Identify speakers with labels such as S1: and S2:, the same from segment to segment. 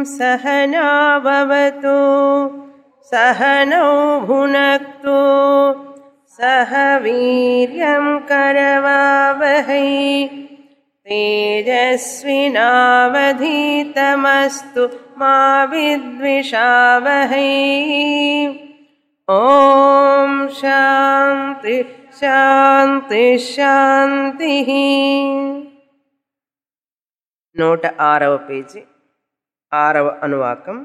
S1: सहनाववतु सहनौ भुनक्तु सह वीर्यं करवावहै तेजस्विनावधीतमस्तु मा विद्विषावहै। ओम शांति शांति शांति। 106వ పేజీ 6వ అనువాకం।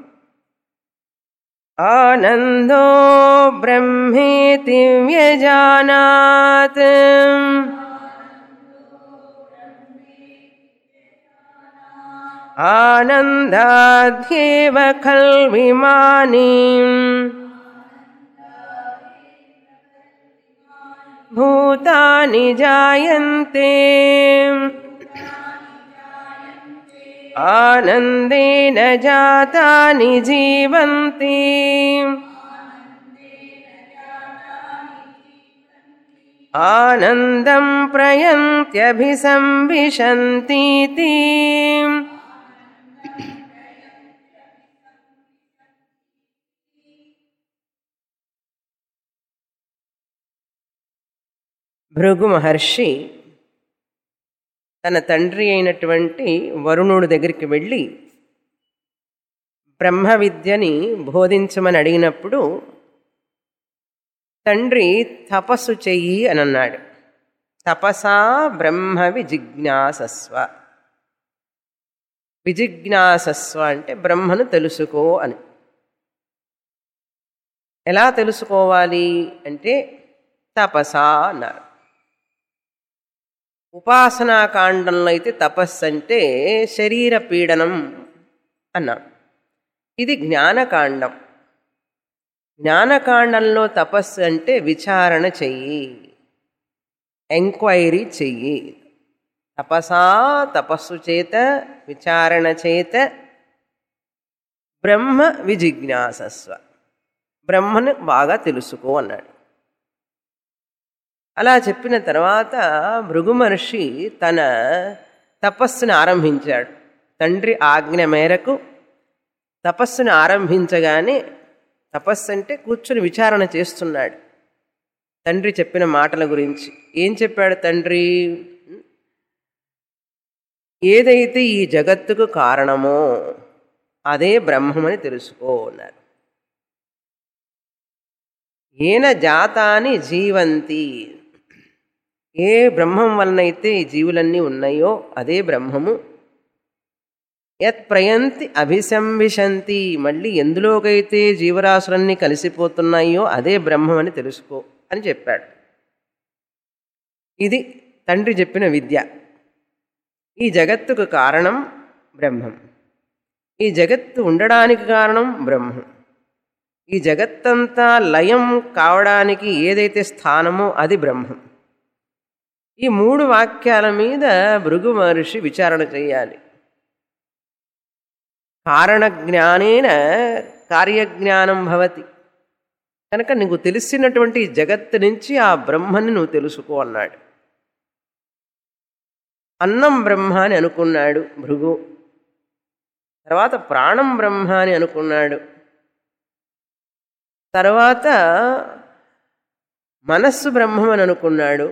S1: ఆనందో బ్రహ్మేతి వ్యజానాత్ ఆనందాధ్యేవ ఖల్విమాని భూతాని జాయంతే ఆనందేన జాతాని జీవంతి ఆనందం ప్రయంత్యభిసంవిశంతీతి। భృగు మహర్షి తన తండ్రి అయినటువంటి వరుణుడి దగ్గరికి వెళ్ళి బ్రహ్మ విద్యని బోధించమని అడిగినప్పుడు తండ్రి తపస్సు చెయ్యి అని అన్నాడు। తపసా బ్రహ్మ విజిజ్ఞాసస్వ, విజిజ్ఞాసస్వ అంటే బ్రహ్మను తెలుసుకో అని। ఎలా తెలుసుకోవాలి అంటే తపసా అన్నారు। ఉపాసనాకాండంలో అయితే తపస్సు అంటే శరీర పీడనం అన్నాం। ఇది జ్ఞానకాండం। జ్ఞానకాండంలో తపస్సు అంటే విచారణ చెయ్యి, ఎంక్వైరీ చెయ్యి। తపసా తపస్సు చేత విచారణ చేత బ్రహ్మ విజిజ్ఞాసస్వ, బ్రహ్మను బాగా తెలుసుకో అన్నాడు। అలా చెప్పిన తర్వాత భృగు మహర్షి తన తపస్సును ఆరంభించాడు। తండ్రి ఆజ్ఞ మేరకు తపస్సును ఆరంభించగానే, తపస్సు అంటే కూర్చుని విచారణ చేస్తున్నాడు తండ్రి చెప్పిన మాటల గురించి। ఏం చెప్పాడు తండ్రి? ఏదైతే ఈ జగత్తుకు కారణమో అదే బ్రహ్మమని తెలుసుకో అన్నారు। ఏన జాతాని జీవంతి, ఏ బ్రహ్మం వలనైతే ఈ జీవులన్నీ ఉన్నాయో అదే బ్రహ్మము। యత్ ప్రయంతి అభిసంవిశంతి, మళ్ళీ ఎందులోకైతే జీవరాశులన్నీ కలిసిపోతున్నాయో అదే బ్రహ్మం అని తెలుసుకో అని చెప్పాడు। ఇది తండ్రి చెప్పిన విద్య। ఈ జగత్తుకు కారణం బ్రహ్మం, ఈ జగత్తు ఉండడానికి కారణం బ్రహ్మం, ఈ జగత్తంతా లయం కావడానికి ఏదైతే స్థానమో అది బ్రహ్మం। ఈ 3 వాక్యాల మీద భృగు మహర్షి విచారణ చేయాలి। కారణజ్ఞానేన కార్యజ్ఞానం భవతి, కనుక నీకు తెలిసినటువంటి జగత్తు నుంచి ఆ బ్రహ్మని నువ్వు తెలుసుకో అన్నాడు। అన్నం బ్రహ్మ అని అనుకున్నాడు భృగు, తర్వాత ప్రాణం బ్రహ్మ అని అనుకున్నాడు, తర్వాత మనస్సు బ్రహ్మం అని అనుకున్నాడు,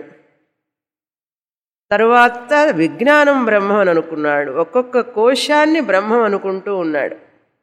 S1: తర్వాత విజ్ఞానం బ్రహ్మం అని అనుకున్నాడు। ఒక్కొక్క కోశాన్ని బ్రహ్మం అనుకుంటూ ఉన్నాడు।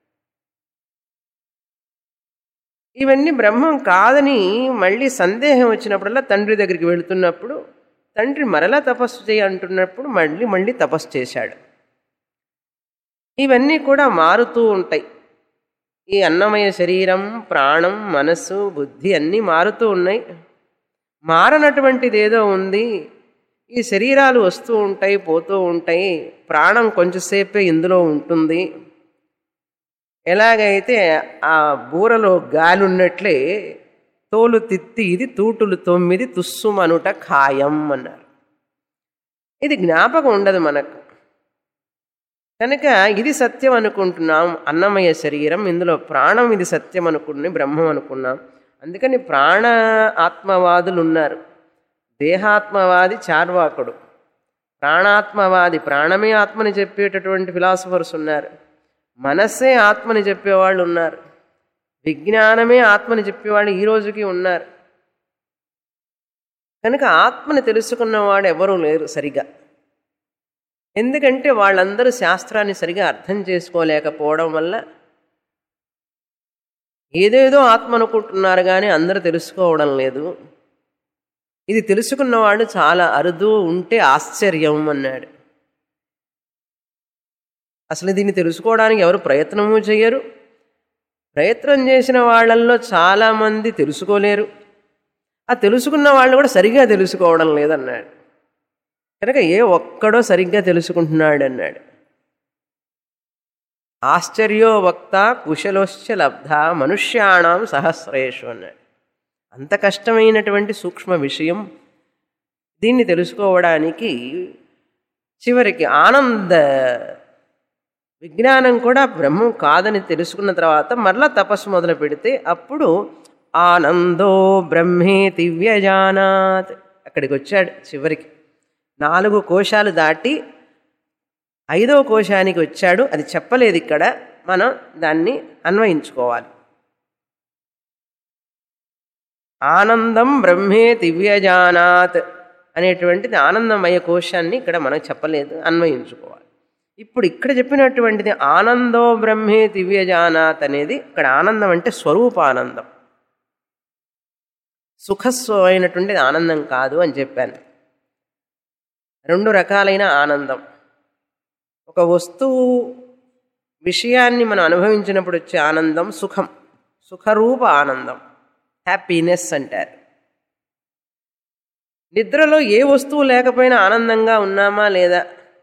S1: ఇవన్నీ బ్రహ్మం కాదని మళ్ళీ సందేహం వచ్చినప్పుడల్లా తండ్రి దగ్గరికి వెళుతున్నప్పుడు తండ్రి మరలా తపస్సు చేయి అంటున్నప్పుడు మళ్ళీ తపస్సు చేశాడు। ఇవన్నీ కూడా మారుతూ ఉంటాయి। ఈ అన్నమయ శరీరం, ప్రాణం, మనస్సు, బుద్ధి అన్నీ మారుతూ ఉన్నాయి। మారనటువంటిది ఏదో ఉంది। ఈ శరీరాలు వస్తూ ఉంటాయి, పోతూ ఉంటాయి, ప్రాణం కొంచెంసేపే ఇందులో ఉంటుంది। ఎలాగైతే ఆ బూరలో గాలి ఉన్నట్లే తోలు తిత్తి ఇది తూటులు 9 తుస్సుమనుట ఖాయం అన్నారు। ఇది జ్ఞాపకం ఉండదు మనకు, కనుక ఇది సత్యం అనుకుంటున్నాం అన్నమయ శరీరం, ఇందులో ప్రాణం ఇది సత్యం అనుకుని బ్రహ్మం అనుకున్నాం। అందుకని ప్రాణ ఆత్మవాదులు ఉన్నారు। దేహాత్మవాది చార్వాకుడు, ప్రాణాత్మవాది ప్రాణమే ఆత్మని చెప్పేటటువంటి ఫిలాసఫర్స్ ఉన్నారు, మనస్సే ఆత్మని చెప్పేవాళ్ళు ఉన్నారు, విజ్ఞానమే ఆత్మని చెప్పేవాళ్ళు ఈ రోజుకి ఉన్నారు. కనుక ఆత్మని తెలుసుకున్నవాడు ఎవరూ లేరు సరిగా. ఎందుకంటే వాళ్ళందరూ శాస్త్రాన్ని సరిగా అర్థం చేసుకోలేకపోవడం వల్ల ఏదేదో ఆత్మ అనుకుంటున్నారు కానీ అందరూ తెలుసుకోవడం లేదు. ఇది తెలుసుకున్నవాడు చాలా అరుదు, ఉంటే ఆశ్చర్యం అన్నాడు. అసలు దీన్ని తెలుసుకోవడానికి ఎవరు ప్రయత్నము చేయరు. ప్రయత్నం చేసిన వాళ్ళల్లో చాలామంది తెలుసుకోలేరు. ఆ తెలుసుకున్న వాళ్ళు కూడా సరిగ్గా తెలుసుకోవడం లేదన్నాడు. కనుక ఏ ఒక్కడో సరిగ్గా తెలుసుకుంటున్నాడు అన్నాడు. ఆశ్చర్యో వక్త కుశలోశ్చ లబ్ధ మనుష్యాణం సహస్రేషు అన్నాడు. అంత కష్టమైనటువంటి సూక్ష్మ విషయం దీన్ని తెలుసుకోవడానికి చివరికి ఆనంద విజ్ఞానం కూడా బ్రహ్మం కాదని తెలుసుకున్న తర్వాత మరలా తపస్సు మొదలు పెడితే అప్పుడు ఆనందో బ్రహ్మేతి వ్యజానాత్ అక్కడికి వచ్చాడు. చివరికి 4 కోశాలు దాటి 5వ కోశానికి వచ్చాడు. అది చెప్పలేదు ఇక్కడ, మనం దాన్ని అన్వయించుకోవాలి. ఆనందం బ్రహ్మేతి వ్యజానాత్ అనేటువంటిది ఆనందమయ కోశాన్ని ఇక్కడ మనం చెప్పలేదు, అన్వయించుకోవాలి. ఇప్పుడు ఇక్కడ చెప్పినటువంటిది ఆనందో బ్రహ్మే దివ్యజానాత్ అనేది, ఇక్కడ ఆనందం అంటే స్వరూపానందం, సుఖస్వమైనటువంటిది ఆనందం కాదు అని చెప్పాను. 2 రకాలైన ఆనందం. ఒక వస్తువు విషయాన్ని మనం అనుభవించినప్పుడు వచ్చే ఆనందం సుఖం, సుఖరూప ఆనందం, హ్యాపీనెస్ అంటారు. నిద్రలో ఏ వస్తువు లేకపోయినా ఆనందంగా ఉన్నామా లేదా?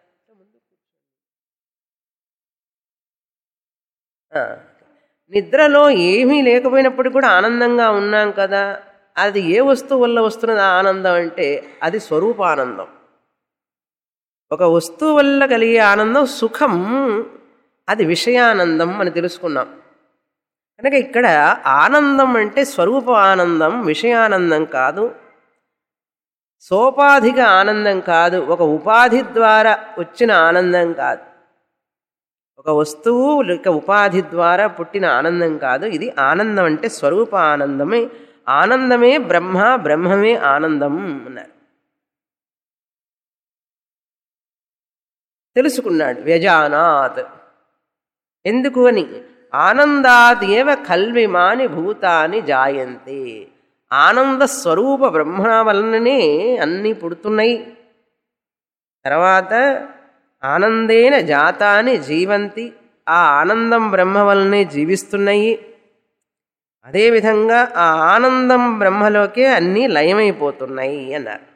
S1: నిద్రలో ఏమీ లేకపోయినప్పుడు కూడా ఆనందంగా ఉన్నాం కదా. అది ఏ వస్తువు వల్ల వస్తున్నది ఆనందం అంటే అది స్వరూపానందం. ఒక వస్తువు వల్ల కలిగే ఆనందం సుఖం, అది విషయానందం అని తెలుసుకున్నాం. కనుక ఇక్కడ ఆనందం అంటే స్వరూప ఆనందం, విషయానందం కాదు, సోపాధిక ఆనందం కాదు, ఒక ఉపాధి ద్వారా వచ్చిన ఆనందం కాదు, ఒక వస్తువు లేక ఉపాధి ద్వారా పుట్టిన ఆనందం కాదు. ఇది ఆనందం అంటే స్వరూప ఆనందమే. ఆనందమే బ్రహ్మ, బ్రహ్మమే ఆనందం అన్నారు. తెలుసుకున్నాడు వ్యజానాత్. ఎందుకు అని, ఆనందాత్ ఏవ కల్విమాని భూతాని జాయంతే. ఆనంద స్వరూప బ్రహ్మ వలననే అన్నీ పుడుతున్నాయి. తర్వాత ఆనందేన జాతాని జీవంతి, ఆ ఆనందం బ్రహ్మ వలనే జీవిస్తున్నాయి. అదేవిధంగా ఆ ఆనందం బ్రహ్మలోకే అన్నీ లయమైపోతున్నాయి అన్నారు.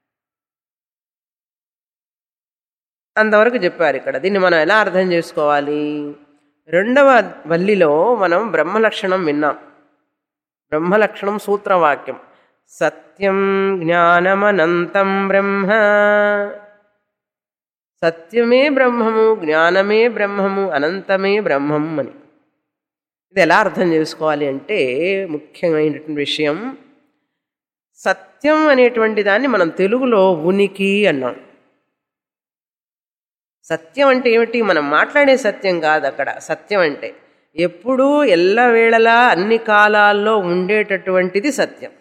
S1: అంతవరకు చెప్పారు. ఇక్కడ దీన్ని మనం ఎలా అర్థం చేసుకోవాలి? 2వ వల్లిలో మనం బ్రహ్మలక్షణం విన్నాం. బ్రహ్మలక్షణం సూత్రవాక్యం, సత్యం జ్ఞానమనంతం బ్రహ్మ. సత్యమే బ్రహ్మము, జ్ఞానమే బ్రహ్మము, అనంతమే బ్రహ్మం అని. ఇది ఎలా అర్థం చేసుకోవాలి అంటే, ముఖ్యమైనటువంటి విషయం, సత్యం అనేటువంటి దాన్ని మనం తెలుగులో ఉనికి అన్నాం. సత్యం అంటే ఏమిటి? మనం మాట్లాడే సత్యం కాదు. అక్కడ సత్యం అంటే ఎప్పుడూ ఎల్లవేళలా అన్ని కాలాల్లో ఉండేటటువంటిది సత్యం.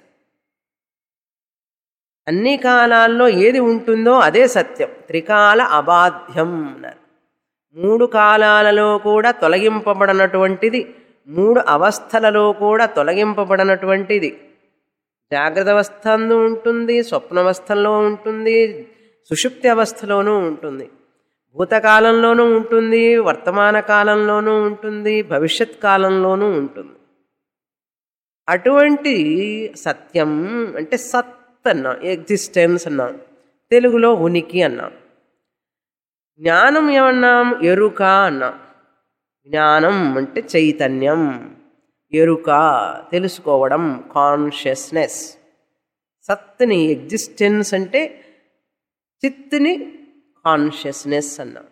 S1: అన్ని కాలాల్లో ఏది ఉంటుందో అదే సత్యం. త్రికాల అబాధ్యం అన్నారు. 3 కాలాలలో కూడా తొలగింపబడినటువంటిది, 3 అవస్థలలో కూడా తొలగింపబడినటువంటిది. జాగ్రత్త అవస్థలో ఉంటుంది, స్వప్నవస్థలో ఉంటుంది, సుషుప్తి అవస్థలోనూ ఉంటుంది, భూతకాలంలోనూ ఉంటుంది, వర్తమాన కాలంలోనూ ఉంటుంది, భవిష్యత్ కాలంలోనూ ఉంటుంది. అటువంటి సత్యం అంటే సత్ అన్నాం, ఎగ్జిస్టెన్స్ అన్నాం, తెలుగులో ఉనికి అన్నాం. జ్ఞానం ఏమన్నాం? ఎరుక అన్నాం. జ్ఞానం అంటే చైతన్యం, ఎరుక తెలుసుకోవడం, కాన్షియస్నెస్. సత్ని ఎగ్జిస్టెన్స్ అంటే చిత్తుని కాన్షియస్నెస్ అన్నాం.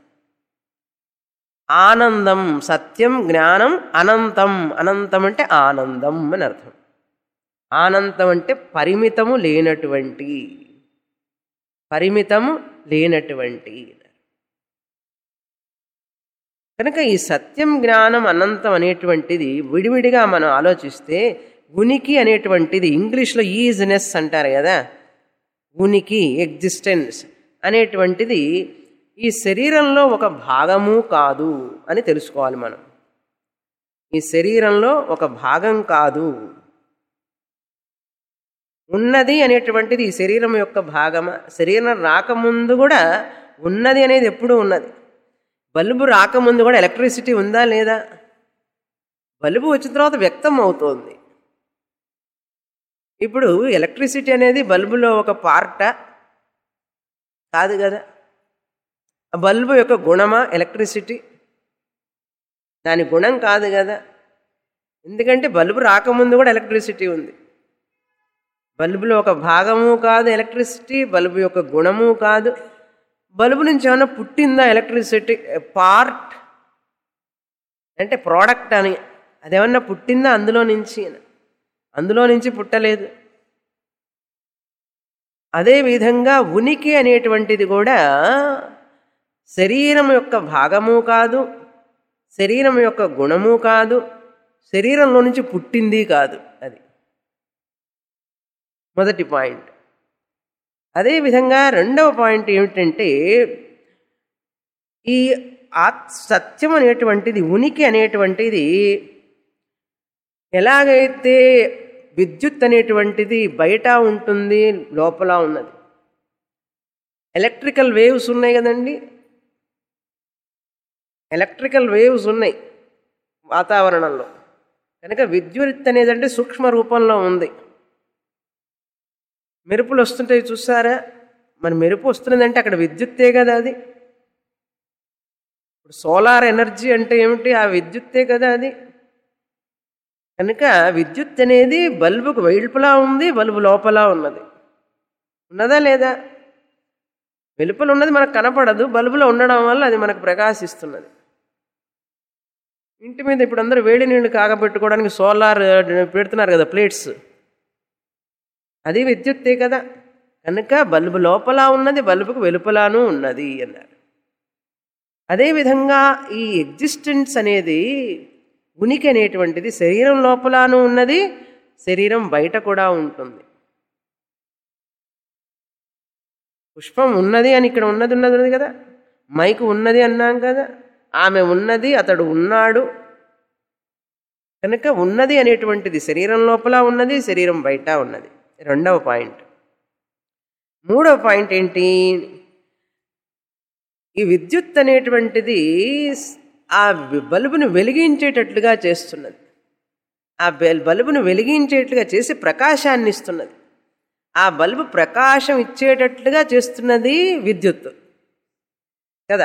S1: ఆనందం సత్యం, జ్ఞానం అనంతం. అనంతం అంటే ఆనందం అని అర్థం. ఆనందం అంటే పరిమితము లేనటువంటి, పరిమితము లేనటువంటి. కనుక ఈ సత్యం జ్ఞానం అనంతం అనేటువంటిది విడివిడిగా మనం ఆలోచిస్తే ఉనికి అనేటువంటిది ఇంగ్లీష్లో ఈజ్నెస్ అంటారు కదా, ఉనికి ఎగ్జిస్టెన్స్ అనేటువంటిది ఈ శరీరంలో ఒక భాగము కాదు అని తెలుసుకోవాలి మనం. ఈ శరీరంలో ఒక భాగం కాదు, ఉన్నది అనేటువంటిది ఈ శరీరం యొక్క భాగమా. శరీరం రాకముందు కూడా ఉన్నది అనేది ఎప్పుడూ ఉన్నది. బల్బు రాకముందు కూడా ఎలక్ట్రిసిటీ ఉందా లేదా? బల్బు వచ్చిన తర్వాత వ్యక్తం అవుతోంది. ఇప్పుడు ఎలక్ట్రిసిటీ అనేది బల్బులో ఒక పార్టా? కాదు కదా. ఆ బల్బు యొక్క గుణమా ఎలక్ట్రిసిటీ? దాని గుణం కాదు కదా. ఎందుకంటే బల్బు రాకముందు కూడా ఎలక్ట్రిసిటీ ఉంది. బల్బులో ఒక భాగము కాదు ఎలక్ట్రిసిటీ, బల్బు యొక్క గుణము కాదు. బల్బు నుంచి ఏమైనా పుట్టిందా ఎలక్ట్రిసిటీ? పార్ట్ అంటే ప్రోడక్ట్ అని, అదేమన్నా పుట్టిందా అందులో నుంచి? అందులో నుంచి పుట్టలేదు. అదేవిధంగా ఉనికి అనేటువంటిది కూడా శరీరం యొక్క భాగము కాదు, శరీరం యొక్క గుణము కాదు, శరీరంలో నుంచి పుట్టింది కాదు. అది మొదటి పాయింట్. అదేవిధంగా రెండవ పాయింట్ ఏమిటంటే ఈ సత్యం అనేటువంటిది, ఉనికి అనేటువంటిది ఎలాగైతే విద్యుత్ అనేటువంటిది బయట ఉంటుంది, లోపల ఉన్నది. ఎలక్ట్రికల్ వేవ్స్ ఉన్నాయి కదండి, ఎలక్ట్రికల్ వేవ్స్ ఉన్నాయి వాతావరణంలో. కనుక విద్యుత్ అనేది అంటే సూక్ష్మ రూపంలో ఉంది. మెరుపులు వస్తుంటాయి చూసారా, మరి మెరుపు వస్తున్నదంటే అక్కడ విద్యుత్తే కదా. అది ఇప్పుడు సోలార్ ఎనర్జీ అంటే ఏమిటి? ఆ విద్యుత్తే కదా అది. కనుక విద్యుత్ అనేది బల్బుకు వెలుపలా ఉంది, బల్బు లోపల ఉన్నది. ఉన్నదా లేదా? వెలుపల ఉన్నది మనకు కనపడదు, బల్బులో ఉండడం వల్ల అది మనకు ప్రకాశిస్తున్నది. ఇంటి మీద ఇప్పుడు అందరూ వేడి నీళ్ళు కాగబెట్టుకోవడానికి సోలార్ పెడుతున్నారు కదా, ప్లేట్స్. అది విద్యుత్తే కదా. కనుక బల్బు లోపల ఉన్నది, బల్బుకు వెలుపలాను ఉన్నది అన్నారు. అదేవిధంగా ఈ ఎగ్జిస్టెన్స్ అనేది, ఉనికి అనేటువంటిది శరీరం లోపలాను ఉన్నది, శరీరం బయట కూడా ఉంటుంది. పుష్పం ఉన్నది అని ఇక్కడ ఉన్నది ఉన్నది కదా, మైకు ఉన్నది అన్నాం కదా, ఆమె ఉన్నది, అతడు ఉన్నాడు. కనుక ఉన్నది అనేటువంటిది శరీరం లోపల ఉన్నది, శరీరం బయట ఉన్నది. రెండవ పాయింట్. మూడవ పాయింట్ ఏంటి? ఈ విద్యుత్ అనేటువంటిది ఆ బల్బును వెలిగించేటట్లుగా చేస్తున్నది. ఆ బల్బును వెలిగించేట్లుగా చేసి ప్రకాశాన్ని ఇస్తున్నది. ఆ బల్బు ప్రకాశం ఇచ్చేటట్లుగా చేస్తున్నది విద్యుత్ కదా.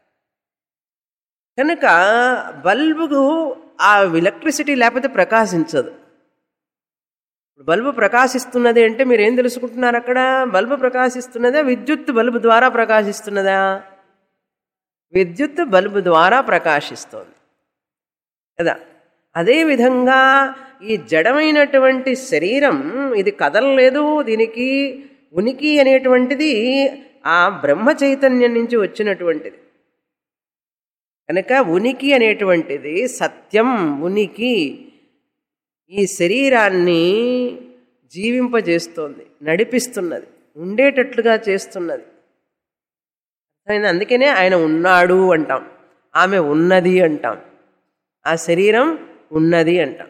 S1: కనుక బల్బుకు ఆ ఎలక్ట్రిసిటీ లేకపోతే ప్రకాశించదు. బల్బు ప్రకాశిస్తున్నది అంటే మీరు ఏం తెలుసుకుంటున్నారు? అక్కడ బల్బు ప్రకాశిస్తున్నదా, విద్యుత్ బల్బు ద్వారా ప్రకాశిస్తున్నదా? విద్యుత్ బల్బు ద్వారా ప్రకాశిస్తోంది కదా. అదేవిధంగా ఈ జడమైనటువంటి శరీరం ఇది కదలలేదు, దీనికి ఉనికి అనేటువంటిది ఆ బ్రహ్మ చైతన్యం నుంచి వచ్చినటువంటిది. కనుక ఉనికి అనేటువంటిది సత్యం, ఉనికి ఈ శరీరాన్ని జీవింపజేస్తోంది, నడిపిస్తున్నది, ఉండేటట్లుగా చేస్తున్నది. అందుకనే ఆయన ఉన్నాడు అంటాం, ఆమె ఉన్నది అంటాం, ఆ శరీరం ఉన్నది అంటాం.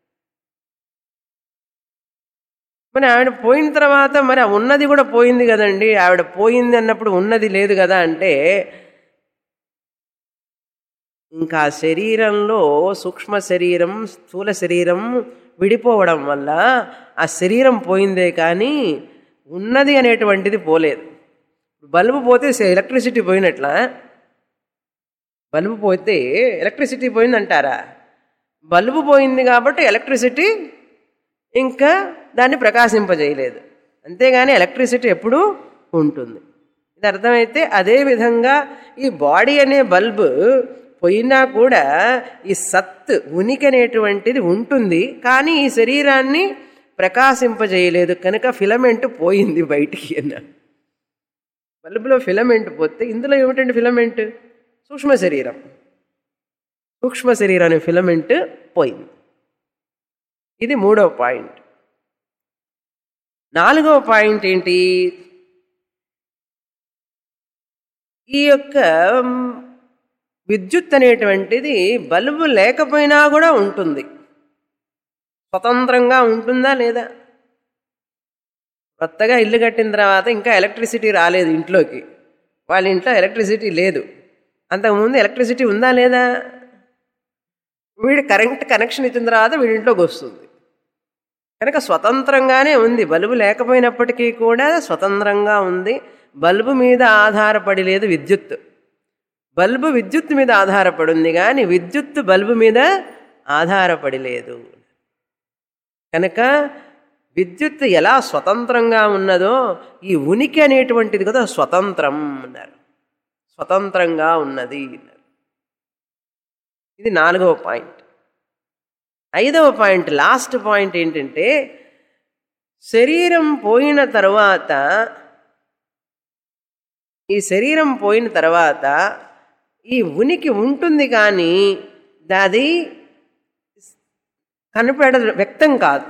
S1: మరి ఆవిడ పోయిన తర్వాత మరి ఆ ఉన్నది కూడా పోయింది కదండి. ఆవిడ పోయింది అన్నప్పుడు ఉన్నది లేదు కదా అంటే, ఇంకా శరీరంలో సూక్ష్మ శరీరం, స్థూల శరీరం విడిపోవడం వల్ల ఆ శరీరం పోయిందే కానీ ఉన్నది అనేటువంటిది పోలేదు. బల్బు పోతే ఎలక్ట్రిసిటీ పోయినట్లా? బల్బు పోతే ఎలక్ట్రిసిటీ పోయిందంటారా? బల్బు పోయింది కాబట్టి ఎలక్ట్రిసిటీ ఇంకా దాన్ని ప్రకాశింపజేయలేదు, అంతేగాని ఎలక్ట్రిసిటీ ఎప్పుడూ ఉంటుంది. ఇది అర్థమైతే అదేవిధంగా ఈ బాడీ అనే బల్బు పోయినా కూడా ఈ సత్, ఉనికి అనేటువంటిది ఉంటుంది, కానీ ఈ శరీరాన్ని ప్రకాశింపజేయలేదు. కనుక ఫిలమెంట్ పోయింది బయటికి అన్న. బల్బులో ఫిలమెంట్ పోతే ఇందులో ఏమిటండి ఫిలమెంట్? సూక్ష్మ శరీరం. సూక్ష్మ శరీరం అనే ఫిలమెంట్ పోయింది. ఇది 3వ పాయింట్. 4వ పాయింట్ ఏంటి? ఈ యొక్క విద్యుత్ అనేటువంటిది బల్బు లేకపోయినా కూడా ఉంటుంది. స్వతంత్రంగా ఉంటుందా లేదా? కొత్తగా ఇల్లు కట్టిన తర్వాత ఇంకా ఎలక్ట్రిసిటీ రాలేదు ఇంట్లోకి, వాళ్ళ ఇంట్లో ఎలక్ట్రిసిటీ లేదు. అంతకుముందు ఎలక్ట్రిసిటీ ఉందా లేదా? వీడు కరెంట్ కనెక్షన్ ఇచ్చిన తర్వాత వీడింట్లోకి వస్తుంది. కనుక స్వతంత్రంగానే ఉంది. బల్బు లేకపోయినప్పటికీ కూడా స్వతంత్రంగా ఉంది. బల్బు మీద ఆధారపడి లేదు విద్యుత్. బల్బు విద్యుత్ మీద ఆధారపడి ఉంది కానీ విద్యుత్ బల్బు మీద ఆధారపడి లేదు. కనుక విద్యుత్ ఎలా స్వతంత్రంగా ఉన్నదో ఈ ఉనికి అనేటువంటిది కదా స్వతంత్రం అన్నారు. స్వతంత్రంగా ఉన్నది. ఇది 4వ పాయింట్. 5వ పాయింట్, లాస్ట్ పాయింట్ ఏంటంటే శరీరం పోయిన తర్వాత, ఈ శరీరం పోయిన తర్వాత ఈ ఉనికి ఉంటుంది కానీ అది వ్యక్తం కాదు.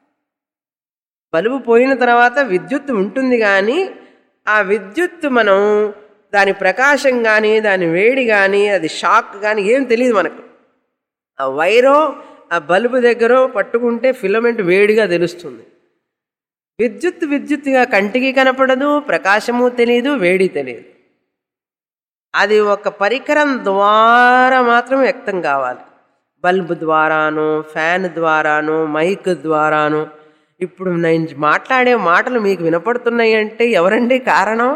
S1: బల్బు పోయిన తర్వాత విద్యుత్ ఉంటుంది కానీ ఆ విద్యుత్ మనం దాని ప్రకాశం కానీ దాని వేడి కానీ అది షాక్ కానీ ఏం తెలియదు మనకు. ఆ వైరో ఆ బల్బు దగ్గర పట్టుకుంటే ఫిలమెంట్ వేడిగా తెలుస్తుంది. విద్యుత్తుగా కంటికి కనపడదు, ప్రకాశము తెలియదు, వేడి తెలియదు. అది ఒక పరికరం ద్వారా మాత్రమే వ్యక్తం కావాలి. బల్బు ద్వారానో, ఫ్యాన్ ద్వారానో, మైక్ ద్వారానో. ఇప్పుడు నేను మాట్లాడే మాటలు మీకు వినపడుతున్నాయి అంటే ఎవరండి కారణం?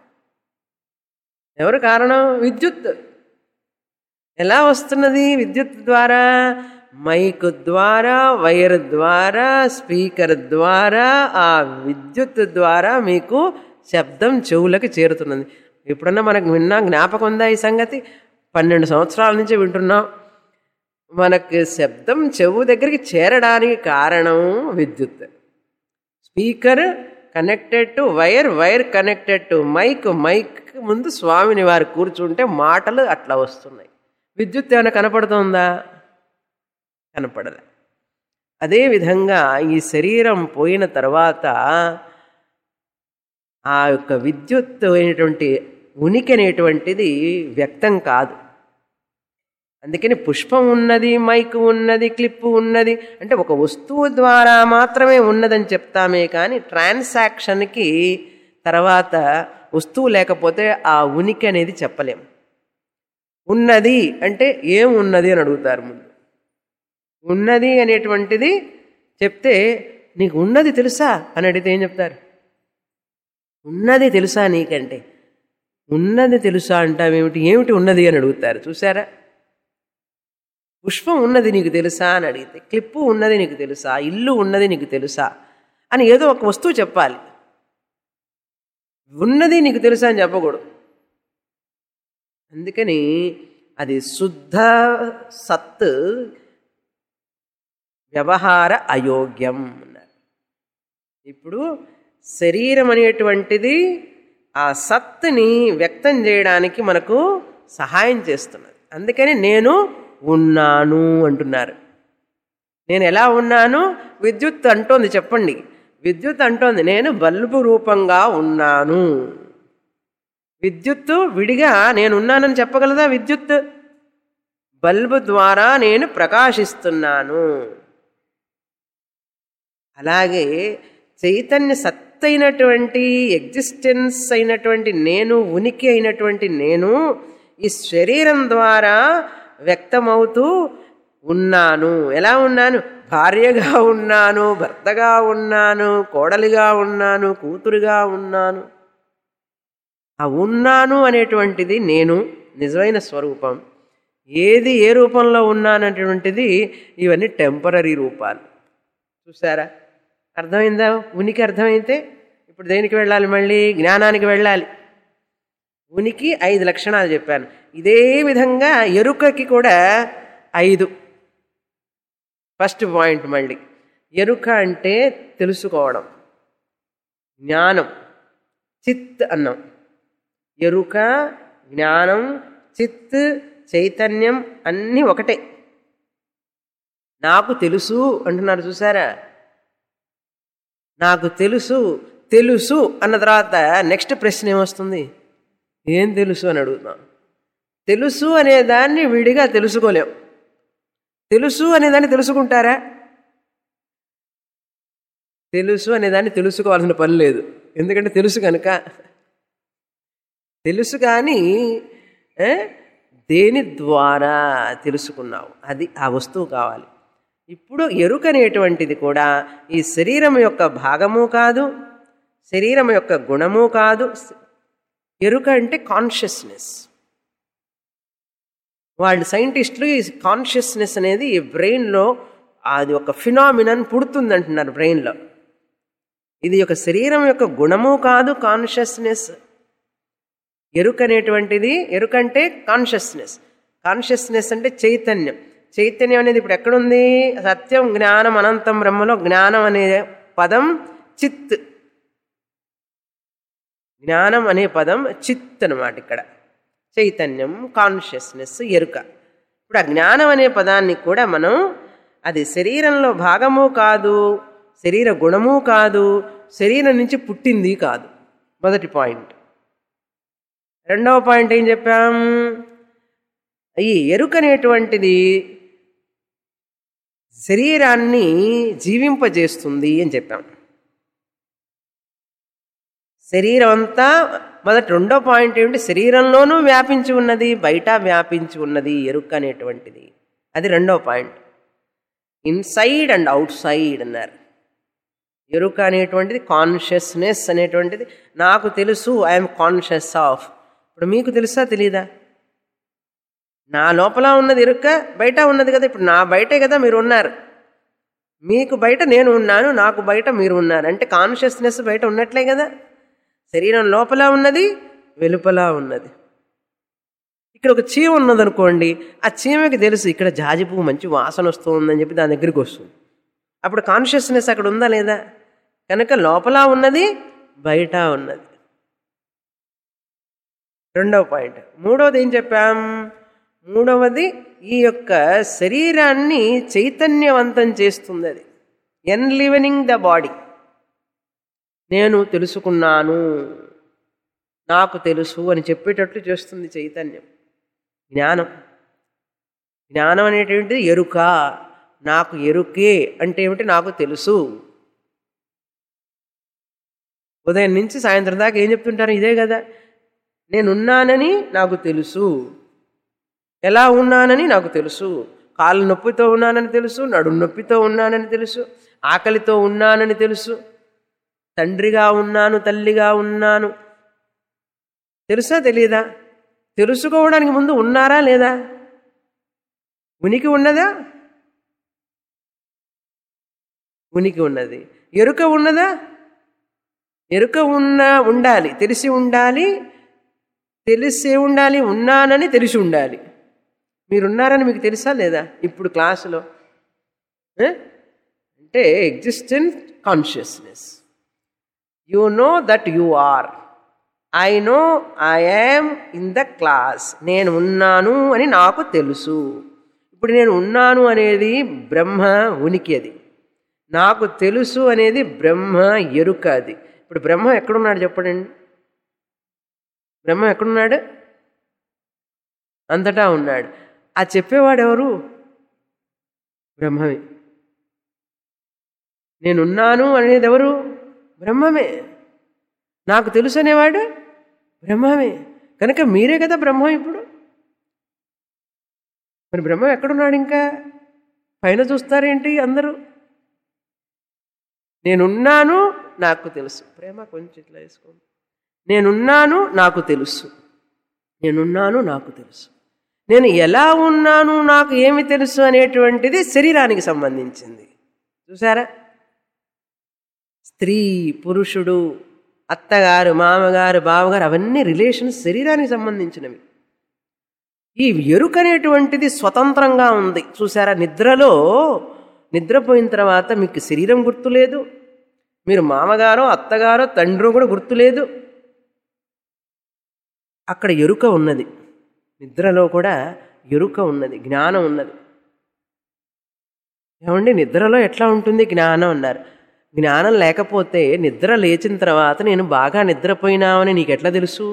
S1: ఎవరు కారణం? విద్యుత్. ఎలా వస్తున్నది? విద్యుత్ ద్వారా, మైక్ ద్వారా, వైర్ ద్వారా, స్పీకర్ ద్వారా, ఆ విద్యుత్ ద్వారా మీకు శబ్దం చెవులకు చేరుతున్నది. ఎప్పుడన్నా మనకు జ్ఞాపకం ఉందా ఈ సంగతి? 12 సంవత్సరాల నుంచి వింటున్నాం. మనకు శబ్దం చెవు దగ్గరికి చేరడానికి కారణం విద్యుత్. Speaker connected to wire, wire connected to mic, mic ముందు స్వామిని వారు కూర్చుంటే మాటలు అట్లా వస్తున్నాయి. విద్యుత్ ఏమైనా కనపడుతుందా? కనపడలే. అదేవిధంగా ఈ శరీరం పోయిన తర్వాత ఆ యొక్క విద్యుత్ అయినటువంటి ఉనికి అనేటువంటిది వ్యక్తం కాదు. అందుకని పుష్పం ఉన్నది, మైక్ ఉన్నది, క్లిప్ ఉన్నది అంటే ఒక వస్తువు ద్వారా మాత్రమే ఉన్నదని చెప్తామే కానీ ట్రాన్సాక్షన్కి తర్వాత వస్తువు లేకపోతే ఆ ఉనికి అనేది చెప్పలేం. ఉన్నది అంటే ఏం ఉన్నది అని అడుగుతారు ముందు. ఉన్నది అనేటువంటిది చెప్తే నీకు ఉన్నది తెలుసా అని అడిగితే ఏం చెప్తారు? ఉన్నది తెలుసా నీకంటే. ఉన్నది తెలుసా అంటావేమిటి? ఏమిటి ఉన్నది అని అడుగుతారు. చూసారా? పుష్పం ఉన్నది నీకు తెలుసా అని అడిగితే, క్లిప్పు ఉన్నది నీకు తెలుసా, ఇల్లు ఉన్నది నీకు తెలుసా అని ఏదో ఒక వస్తువు చెప్పాలి. ఉన్నది నీకు తెలుసా అని చెప్పకూడదు. అందుకని అది శుద్ధ సత్ వ్యవహార అయోగ్యం అన్నారు. ఇప్పుడు శరీరం అనేటువంటిది ఆ సత్తుని వ్యక్తం చేయడానికి మనకు సహాయం చేస్తున్నది. అందుకని నేను ఉన్నాను అంటున్నారు. నేను ఎలా ఉన్నాను? విద్యుత్ అంటోంది. చెప్పండి, విద్యుత్ అంటోంది నేను బల్బు రూపంగా ఉన్నాను. విద్యుత్తు విడిగా నేనున్నానని చెప్పగలదా? విద్యుత్ బల్బు ద్వారా నేను ప్రకాశిస్తున్నాను. అలాగే చైతన్య సత్తైనటువంటి ఎగ్జిస్టెన్స్ అయినటువంటి నేను, ఉనికి అయినటువంటి నేను ఈ శరీరం ద్వారా వ్యక్తమవుతూ ఉన్నాను. ఎలా ఉన్నాను? భార్యగా ఉన్నాను, భర్తగా ఉన్నాను, కోడలిగా ఉన్నాను, కూతురుగా ఉన్నాను. ఆ ఉన్నాను అనేటువంటిది నేను నిజమైన స్వరూపం. ఏది ఏ రూపంలో ఉన్నానటువంటిది ఇవన్నీ టెంపరరీ రూపాలు. చూసారా? అర్థమైందా? ఉనికి అర్థమైతే ఇప్పుడు దేనికి వెళ్ళాలి? మళ్ళీ జ్ఞానానికి వెళ్ళాలి. ఉనికి 5 లక్షణాలు చెప్పాను. ఇదే విధంగా ఎరుకకి కూడా 5. ఫస్ట్ పాయింట్ మళ్ళీ ఎరుక అంటే తెలుసుకోవడం, జ్ఞానం, చిత్ అన్నాం. ఎరుక, జ్ఞానం, చిత్, చైతన్యం అన్నీ ఒకటే. నాకు తెలుసు అంటున్నారు చూసారా. నాకు తెలుసు తెలుసు అన్న తర్వాత నెక్స్ట్ ప్రశ్న ఏమొస్తుంది? ఏం తెలుసు అని అడుగుతున్నాం. తెలుసు అనేదాన్ని విడిగా తెలుసుకోలేం. తెలుసు అనేదాన్ని తెలుసుకుంటారా? తెలుసు అనేదాన్ని తెలుసుకోవాల్సిన పని లేదు, ఎందుకంటే తెలుసు కనుక. తెలుసు కానీ దేని ద్వారా తెలుసుకున్నావు, అది ఆ వస్తువు కావాలి. ఇప్పుడు ఎరుక అనేటువంటిది కూడా ఈ శరీరం యొక్క భాగము కాదు, శరీరం యొక్క గుణము కాదు. ఎరుక అంటే కాన్షియస్నెస్. వాళ్ళు సైంటిస్టులు ఈ కాన్షియస్నెస్ అనేది ఈ బ్రెయిన్లో అది ఒక ఫినామినన్ పుడుతుంది అంటున్నారు బ్రెయిన్లో. ఇది ఒక శరీరం యొక్క గుణము కాదు కాన్షియస్నెస్. ఎరుక అనేటువంటిది, ఎరుక అంటే కాన్షియస్నెస్, కాన్షియస్నెస్ అంటే చైతన్యం. చైతన్యం అనేది ఇప్పుడు ఎక్కడుంది? సత్యం జ్ఞానం అనంతం బ్రహ్మలో జ్ఞానం అనే పదం చిత్. జ్ఞానం అనే పదం చిత్ అన్నమాట. ఇక్కడ చైతన్యం, కాన్షియస్నెస్, ఎరుక. ఇప్పుడు ఆ జ్ఞానం అనే పదాన్ని కూడా మనం అది శరీరంలో భాగము కాదు, శరీర గుణము కాదు, శరీరం నుంచి పుట్టింది కాదు. మొదటి పాయింట్. రెండవ పాయింట్ ఏం చెప్పాం? ఈ ఎరుక అనేటువంటిది శరీరాన్ని జీవింపజేస్తుంది అని చెప్పాం. శరీరం అంతా మొదటి. రెండో పాయింట్ ఏమిటి? శరీరంలోనూ వ్యాపించి ఉన్నది, బయట వ్యాపించి ఉన్నది ఎరుక అనేటువంటిది. అది రెండో point. Inside and outside అన్నారు. ఎరుక అనేటువంటిది కాన్షియస్నెస్ అనేటువంటిది. నాకు తెలుసు, ఐఎమ్ కాన్షియస్ ఆఫ్. ఇప్పుడు మీకు తెలుసా తెలీదా? నా లోపల ఉన్నది ఎరుక, బయట ఉన్నది కదా. ఇప్పుడు నా బయటే కదా మీరు ఉన్నారు, మీకు బయట నేను ఉన్నాను, నాకు బయట మీరు ఉన్నారు. అంటే కాన్షియస్నెస్ బయట ఉన్నట్లే కదా. శరీరం లోపల ఉన్నది, వెలుపల ఉన్నది. ఇక్కడ ఒక చీమ ఉన్నదనుకోండి, ఆ చీమకి తెలుసు ఇక్కడ జాజి పువ్వు మంచి వాసన వస్తుందని చెప్పి దాని దగ్గరికి వస్తుంది. అప్పుడు కాన్షియస్నెస్ అక్కడ ఉందా లేదా? కనుక లోపల ఉన్నది, బయట ఉన్నది. రెండవ పాయింట్. మూడవది ఏం చెప్పాం? మూడవది ఈ యొక్క శరీరాన్ని చైతన్యవంతం చేస్తుంది. అది ఎన్లివెనింగ్ ద బాడీ. నేను తెలుసుకున్నాను, నాకు తెలుసు అని చెప్పేటట్లు చేస్తుంది చైతన్యం. జ్ఞానం. జ్ఞానం అనేటువంటిది ఎరుక. నాకు ఎరుకే అంటే ఏమిటి? నాకు తెలుసు. ఉదయం నుంచి సాయంత్రం దాకా ఏం చెప్తుంటారు? ఇదే కదా. నేనున్నానని నాకు తెలుసు, ఎలా ఉన్నానని నాకు తెలుసు, కాళ్ళు నొప్పితో ఉన్నానని తెలుసు, నడుము నొప్పితో ఉన్నానని తెలుసు, ఆకలితో ఉన్నానని తెలుసు, తండ్రిగా ఉన్నాను, తల్లిగా ఉన్నాను. తెలుసా తెలీదా? తెలుసుకోవడానికి ముందు ఉన్నారా లేదా? ఉనికి ఉన్నదా? ఉనికి ఉన్నది. ఎరుక ఉన్నదా? ఎరుక ఉండాలి, తెలిసి ఉండాలి. తెలిసే ఉండాలి, ఉన్నానని తెలిసి ఉండాలి. మీరున్నారని మీకు తెలుసా లేదా? ఇప్పుడు క్లాసులో అంటే existence consciousness. You know that you are. I know I am in the class. నేను ఉన్నాను అని నాకు తెలుసు. ఇప్పుడు నేను ఉన్నాను అనేది బ్రహ్మ ఉనికి. అది నాకు తెలుసు అనేది బ్రహ్మ ఎరుక. అది ఇప్పుడు బ్రహ్మ ఎక్కడున్నాడు చెప్పండి? బ్రహ్మ ఎక్కడున్నాడు? అంతటా ఉన్నాడు. ఆ చెప్పేవాడు ఎవరు? బ్రహ్మమే. నేనున్నాను అనేది ఎవరు? బ్రహ్మమే. నాకు తెలుసు అనేవాడు బ్రహ్మమే. కనుక మీరే కదా బ్రహ్మం. ఇప్పుడు మరి బ్రహ్మం ఎక్కడున్నాడు? ఇంకా పైన చూస్తారేంటి అందరూ? నేనున్నాను, నాకు తెలుసు. ప్రేమ కొంచెం ఇట్లా వేసుకోండి. నేనున్నాను, నాకు తెలుసు. నేనున్నాను, నాకు తెలుసు. నేను ఎలా ఉన్నాను, నాకు ఏమి తెలుసు అనేటువంటిది శరీరానికి సంబంధించింది. చూసారా? స్త్రీ, పురుషుడు, అత్తగారు, మామగారు, బావగారు, అవన్నీ రిలేషన్స్ శరీరానికి సంబంధించినవి. ఈ ఎరుక అనేటువంటిది స్వతంత్రంగా ఉంది. చూసారా? నిద్రలో నిద్రపోయిన తర్వాత మీకు శరీరం గుర్తులేదు, మీరు మామగారో అత్తగారో తండ్రో కూడా గుర్తులేదు. అక్కడ ఎరుక ఉన్నది. నిద్రలో కూడా ఎరుక ఉన్నది, జ్ఞానం ఉన్నది. ఏమండి నిద్రలో ఎట్లా ఉంటుంది జ్ఞానం అన్నారు. జ్ఞానం లేకపోతే నిద్ర లేచిన తర్వాత నేను బాగా నిద్రపోయినామని నీకు ఎట్లా తెలుసు?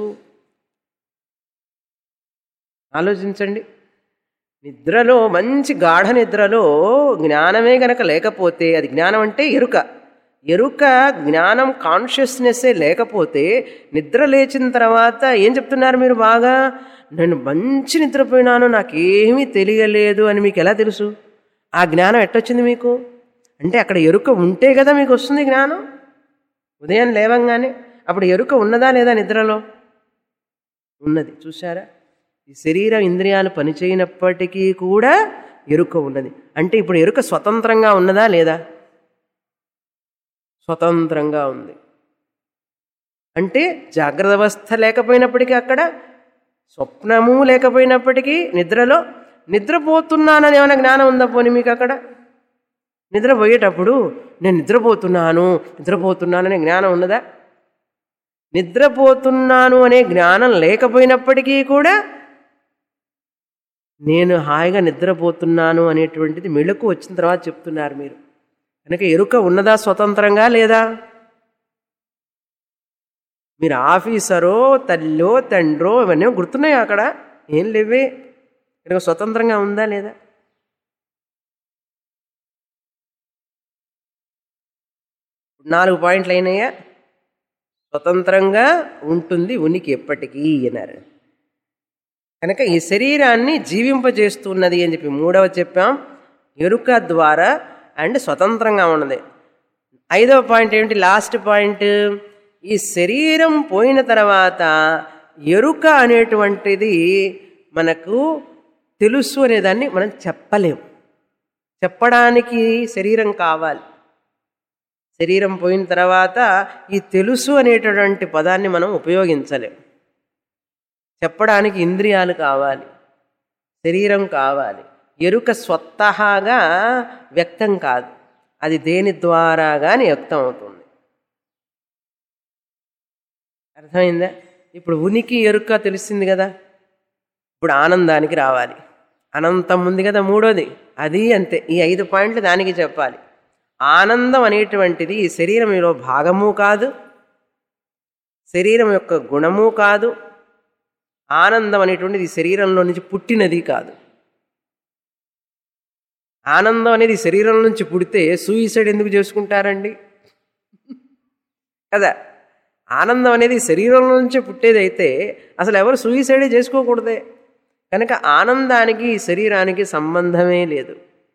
S1: ఆలోచించండి. నిద్రలో మంచి గాఢ నిద్రలో జ్ఞానమే గనక లేకపోతే, అది జ్ఞానం అంటే ఎరుక, ఎరుక జ్ఞానం కాన్షియస్నెస్సే లేకపోతే నిద్ర లేచిన తర్వాత ఏం చెప్తున్నారు మీరు? బాగా నేను మంచి నిద్రపోయినాను, నాకేమీ తెలియలేదు అని మీకు ఎలా తెలుసు? ఆ జ్ఞానం ఎట్టొచ్చింది మీకు? అంటే అక్కడ ఎరుక ఉంటే కదా మీకు వస్తుంది జ్ఞానం. ఉదయం లేవంగానే అప్పుడు ఎరుక ఉన్నదా లేదా నిద్రలో? ఉన్నది. చూశారా? ఈ శరీరం ఇంద్రియాలు పనిచేయనప్పటికీ కూడా ఎరుక ఉన్నది. అంటే ఇప్పుడు ఎరుక స్వతంత్రంగా ఉన్నదా లేదా? స్వతంత్రంగా ఉంది. అంటే జాగ్రత్త అవస్థ లేకపోయినప్పటికీ, అక్కడ స్వప్నము లేకపోయినప్పటికీ నిద్రలో నిద్రపోతున్నానని ఏమైనా జ్ఞానం ఉందా పోనీ మీకు? అక్కడ నిద్రపోయేటప్పుడు నేను నిద్రపోతున్నాననే జ్ఞానం ఉన్నదా? నిద్రపోతున్నాను అనే జ్ఞానం లేకపోయినప్పటికీ కూడా నేను హాయిగా నిద్రపోతున్నాను అనేటువంటిది మెళుకు వచ్చిన తర్వాత చెప్తున్నారు మీరు. కనుక ఎరుక ఉన్నదా స్వతంత్రంగా లేదా? మీరు ఆఫీసరో తల్లో తండ్రో ఇవన్నీ గుర్తున్నాయో అక్కడ? ఏం లేవే. కనుక స్వతంత్రంగా ఉందా లేదా? నాలుగు పాయింట్లు అయినాయా? స్వతంత్రంగా ఉంటుంది ఉనికి ఎప్పటికీ అన్నారు. కనుక ఈ శరీరాన్ని జీవింపజేస్తున్నది అని చెప్పి మూడవ చెప్పాం, ఎరుక ద్వారా అండ్ స్వతంత్రంగా ఉన్నది. ఐదవ పాయింట్ ఏమిటి? లాస్ట్ పాయింట్, ఈ శరీరం పోయిన తర్వాత ఎరుక అనేటువంటిది మనకు తెలుసు అనేదాన్ని మనం చెప్పలేం. చెప్పడానికి శరీరం కావాలి. శరీరం పోయిన తర్వాత ఈ తెలుసు అనేటటువంటి పదాన్ని మనం ఉపయోగించలేం. చెప్పడానికి ఇంద్రియాలు కావాలి, శరీరం కావాలి. ఎరుక స్వతహాగా వ్యక్తం కాదు, అది దేని ద్వారా కానీ వ్యక్తం అవుతుంది. అర్థమైందా? ఇప్పుడు ఉనికి ఎరుక తెలిసింది కదా. ఇప్పుడు ఆనందానికి రావాలి. అనంతం ఉంది కదా మూడోది, అది అంతే. ఈ 5 పాయింట్లు దానికి చెప్పాలి. ఆనందం అనేటువంటిది ఈ శరీరంలో భాగము కాదు, శరీరం యొక్క గుణము కాదు. ఆనందం అనేటువంటిది ఈ శరీరంలో నుంచి పుట్టినది కాదు. ఆనందం అనేది శరీరం నుంచి పుడితే సూయిసైడ్ ఎందుకు చేసుకుంటారండి కదా? ఆనందం అనేది శరీరంలో నుంచి పుట్టేదైతే అసలు ఎవరు సూయిసైడే చేసుకోకూడదే. కనుక ఆనందానికి శరీరానికి సంబంధమే లేదు.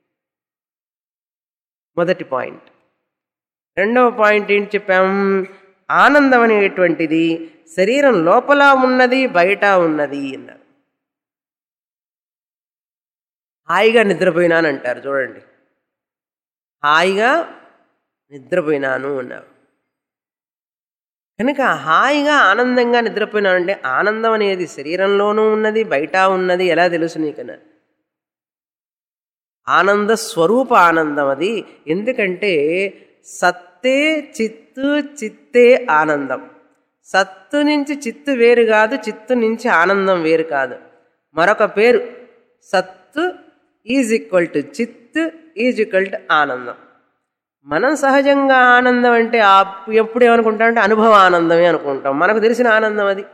S1: మొదటి పాయింట్. రెండవ పాయింట్ ఏంటి చెప్పాం? ఆనందం అనేటువంటిది శరీరం లోపల ఉన్నది, బయట ఉన్నది అన్నారు. హాయిగా నిద్రపోయినాను అంటారు చూడండి. హాయిగా నిద్రపోయినాను అన్నారు. కనుక హాయిగా ఆనందంగా నిద్రపోయినానంటే ఆనందం అనేది శరీరంలోనూ ఉన్నది, బయట ఉన్నది. ఎలా తెలుసు నీకన్నా? ఆనంద స్వరూప ఆనందం అది. ఎందుకంటే సత్తే చిత్తు, చిత్తే ఆనందం. సత్తు నుంచి చిత్తు వేరు కాదు, చిత్తు నుంచి ఆనందం వేరు కాదు. మరొక పేరు సత్తు ఈజ్ ఈక్వల్ టు చిత్తు ఈజ్ ఈక్వల్ టు ఆనందం. మనం సహజంగా ఆనందం అంటే ఎప్పుడు ఏమనుకుంటాం అంటే అనుభవ ఆనందమే అనుకుంటాం. మనకు తెలిసిన ఆనందం అది.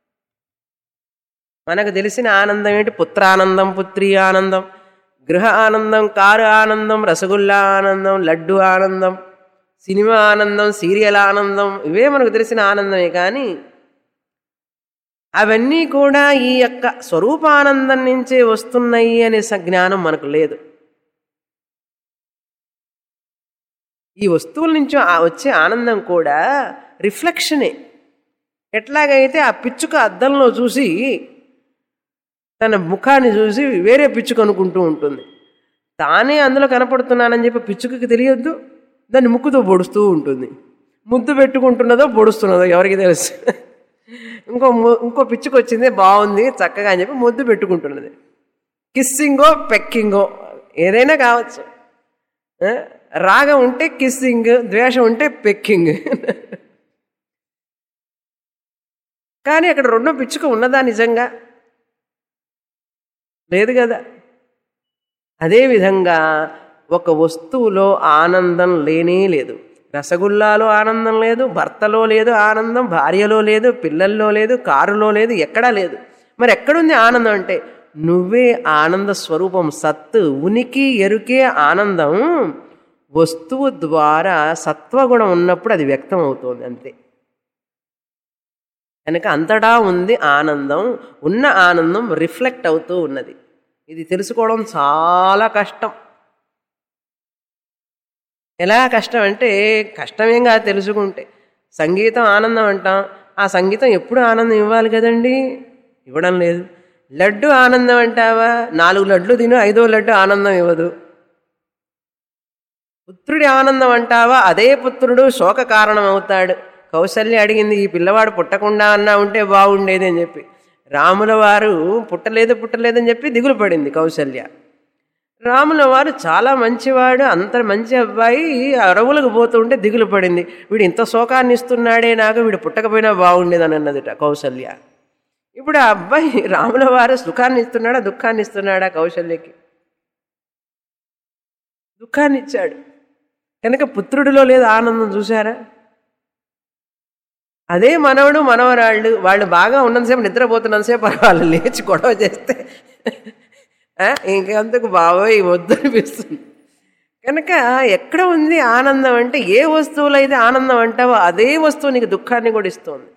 S1: మనకు తెలిసిన ఆనందం ఏంటి? పుత్రానందం, పుత్రీ ఆనందం, గృహ ఆనందం, కారు ఆనందం, రసగుల్లా ఆనందం, లడ్డు ఆనందం, సినిమా ఆనందం, సీరియల్ ఆనందం. ఇవే మనకు తెలిసిన ఆనందమే. కానీ అవన్నీ కూడా ఈ యొక్క స్వరూపానందం నుంచే వస్తున్నాయి అనే జ్ఞానం మనకు లేదు. ఈ వస్తువుల నుంచి వచ్చే ఆనందం కూడా రిఫ్లెక్షనే. ఎట్లాగైతే ఆ పిచ్చుక అద్దంలో చూసి తన ముఖాన్ని చూసి వేరే పిచ్చుక అనుకుంటూ ఉంటుంది. తానే అందులో కనపడుతున్నానని చెప్పి పిచ్చుకకి తెలియద్దు. దాన్ని ముక్కుతో పొడుస్తూ ఉంటుంది. ముద్దు పెట్టుకుంటున్నదో పొడుస్తున్నదో ఎవరికి తెలుసు. ఇంకో పిచ్చుక వచ్చింది, బాగుంది చక్కగా అని చెప్పి ముద్దు పెట్టుకుంటున్నది. కిస్సింగో పెక్కింగో ఏదైనా కావచ్చు. రాగం ఉంటే కిస్సింగ్, ద్వేషం ఉంటే పెక్కింగ్. కానీ అక్కడ రెండో పిచ్చుక ఉన్నదా నిజంగా? లేదు కదా. అదేవిధంగా ఒక వస్తువులో ఆనందం లేనే లేదు. రసగుల్లాలో ఆనందం లేదు, భర్తలో లేదు ఆనందం, భార్యలో లేదు, పిల్లల్లో లేదు, కారులో లేదు, ఎక్కడా లేదు. మరి ఎక్కడుంది ఆనందం అంటే నువ్వే ఆనంద స్వరూపం, సత్తు, ఉనికి, ఎరుకే ఆనందం. వస్తువు ద్వారా సత్వగుణం ఉన్నప్పుడు అది వ్యక్తం అవుతుంది అంతే. కనుక అంతటా ఉంది ఆనందం, ఉన్న ఆనందం రిఫ్లెక్ట్ అవుతూ ఉన్నది. ఇది తెలుసుకోవడం చాలా కష్టం. ఎలా కష్టం అంటే కష్టమేం కాదు తెలుసుకుంటే. సంగీతం ఆనందం అంటాం, ఆ సంగీతం ఎప్పుడు ఆనందం ఇవ్వాలి కదండి, ఇవ్వడం లేదు. లడ్డు ఆనందం అంటావా, 4 లడ్లు తిను, 5వ లడ్డు ఆనందం ఇవ్వదు. పుత్రుడి ఆనందం అంటావా, అదే పుత్రుడు శోక కారణం అవుతాడు. కౌసల్య అడిగింది, ఈ పిల్లవాడు పుట్టకుండా అన్నా ఉంటే బాగుండేది అని చెప్పి. రాముల వారు పుట్టలేదని చెప్పి దిగులు పడింది కౌసల్య. రాముల వారు చాలా మంచివాడు, అంత మంచి అబ్బాయి అడవులకు పోతుంటే దిగులు పడింది. వీడు ఇంత శోకాన్ని ఇస్తున్నాడే నాకు, వీడు పుట్టకపోయినా బాగుండేదని అన్నదిట కౌసల్య. ఇప్పుడు ఆ అబ్బాయి రాముల వారు సుఖాన్ని ఇస్తున్నాడా దుఃఖాన్ని ఇస్తున్నాడా కౌసల్యకి? దుఃఖాన్ని ఇచ్చాడు. కనుక పుత్రుడిలో లేదు ఆనందం. చూశారా? అదే మనవడు మనవరాళ్ళు వాళ్ళు బాగా ఉన్నంతసేపు, నిద్రపోతున్నంతసేపు పర్వాలేదు, లేచి గొడవ చేస్తే ఇంకంతకు బాబోయ్ వద్దు అనిపిస్తుంది. కనుక ఎక్కడ ఉంది ఆనందం అంటే ఏ వస్తువులో అయితే ఆనందం అంటావో అదే వస్తువు నీకు దుఃఖాన్ని కూడా ఇస్తుంది.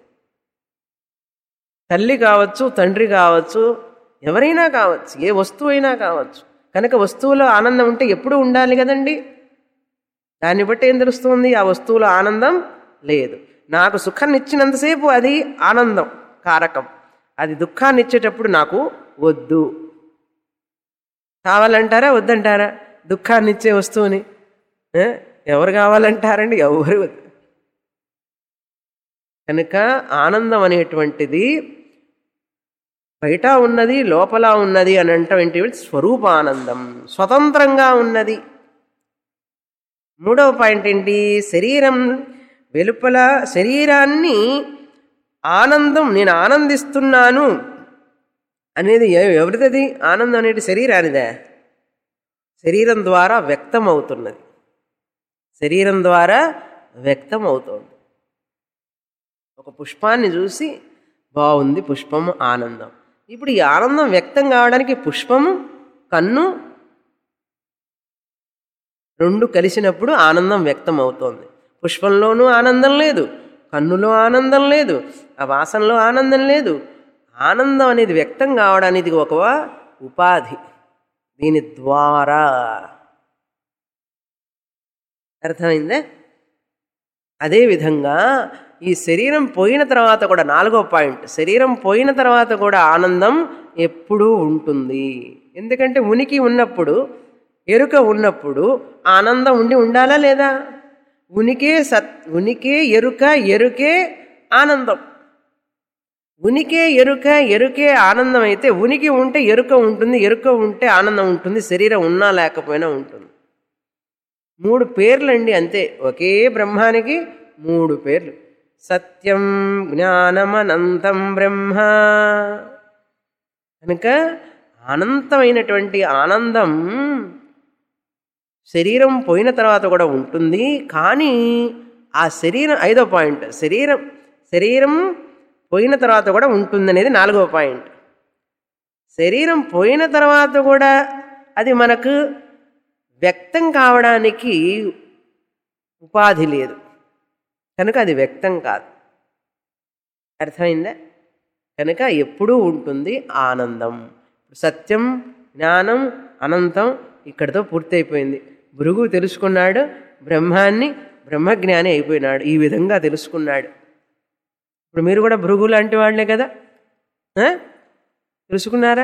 S1: తల్లి కావచ్చు, తండ్రి కావచ్చు, ఎవరైనా కావచ్చు, ఏ వస్తువు అయినా కావచ్చు. కనుక వస్తువులో ఆనందం ఉంటే ఎప్పుడు ఉండాలి కదండి. దాన్ని బట్టి ఏం తెలుస్తుంది? ఆ వస్తువులో ఆనందం లేదు. నాకు సుఖాన్ని ఇచ్చినంతసేపు అది ఆనందం కారకం, అది దుఃఖాన్ని ఇచ్చేటప్పుడు నాకు వద్దు. కావాలంటారా వద్దంటారా? దుఃఖాన్ని ఇచ్చే వస్తువుని ఎవరు కావాలంటారండి? ఎవరు వద్దు. కనుక ఆనందం అనేటువంటిది బయట ఉన్నది, లోపల ఉన్నది అని అంటే స్వరూపానందం, స్వతంత్రంగా ఉన్నది. 3వ పాయింట్ ఏంటి? శరీరం వెలుపల శరీరాన్ని ఆనందం, నేను ఆనందిస్తున్నాను అనేది ఎవరిది? ఆనందం అనేది శరీరానిదే. శరీరం ద్వారా వ్యక్తం అవుతున్నది, శరీరం ద్వారా వ్యక్తం అవుతుంది. ఒక పుష్పాన్ని చూసి బాగుంది, పుష్పము ఆనందం. ఇప్పుడు ఈ ఆనందం వ్యక్తం కావడానికి పుష్పము, కన్ను రెండు కలిసినప్పుడు ఆనందం వ్యక్తం అవుతోంది. పుష్పంలోనూ ఆనందం లేదు, కన్నులో ఆనందం లేదు, ఆ వాసనలో ఆనందం లేదు. ఆనందం అనేది వ్యక్తం కావడానికి ఒక ఉపాధి. దీని ద్వారా అర్థమైందే. అదేవిధంగా ఈ శరీరం పోయిన తర్వాత కూడా 4వ పాయింట్, శరీరం పోయిన తర్వాత కూడా ఆనందం ఎప్పుడూ ఉంటుంది. ఎందుకంటే ఉనికి ఉన్నప్పుడు, ఎరుక ఉన్నప్పుడు ఆనందం ఉండాలా లేదా? ఉనికే ఎరుక, ఎరుకే ఆనందం. ఉనికే ఎరుక, ఎరుకే ఆనందం అయితే ఉనికి ఉంటే ఎరుక ఉంటుంది, ఎరుక ఉంటే ఆనందం ఉంటుంది. శరీరం ఉన్నా లేకపోయినా ఉంటుంది. 3 పేర్లండి అంతే. ఒకే బ్రహ్మానికి 3 పేర్లు. సత్యం, జ్ఞానమనంతం బ్రహ్మ. కనుక అనంతమైనటువంటి ఆనందం శరీరం పోయిన తర్వాత కూడా ఉంటుంది. కానీ ఆ శరీరం 5వ పాయింట్, శరీరం పోయిన తర్వాత కూడా ఉంటుందనేది 4వ పాయింట్. శరీరం పోయిన తర్వాత కూడా అది మనకు వ్యక్తం కావడానికి ఉపాధి లేదు, కనుక అది వ్యక్తం కాదు. అర్థమైందా? కనుక ఎప్పుడూ ఉంటుంది ఆనందం. సత్యం, జ్ఞానం, అనంతం ఇక్కడితో పూర్తయిపోయింది. భృగు తెలుసుకున్నాడు బ్రహ్మాన్ని, బ్రహ్మజ్ఞాని అయిపోయినాడు. ఈ విధంగా తెలుసుకున్నాడు. ఇప్పుడు మీరు కూడా భృగు లాంటి వాళ్ళే కదా, తెలుసుకున్నారా?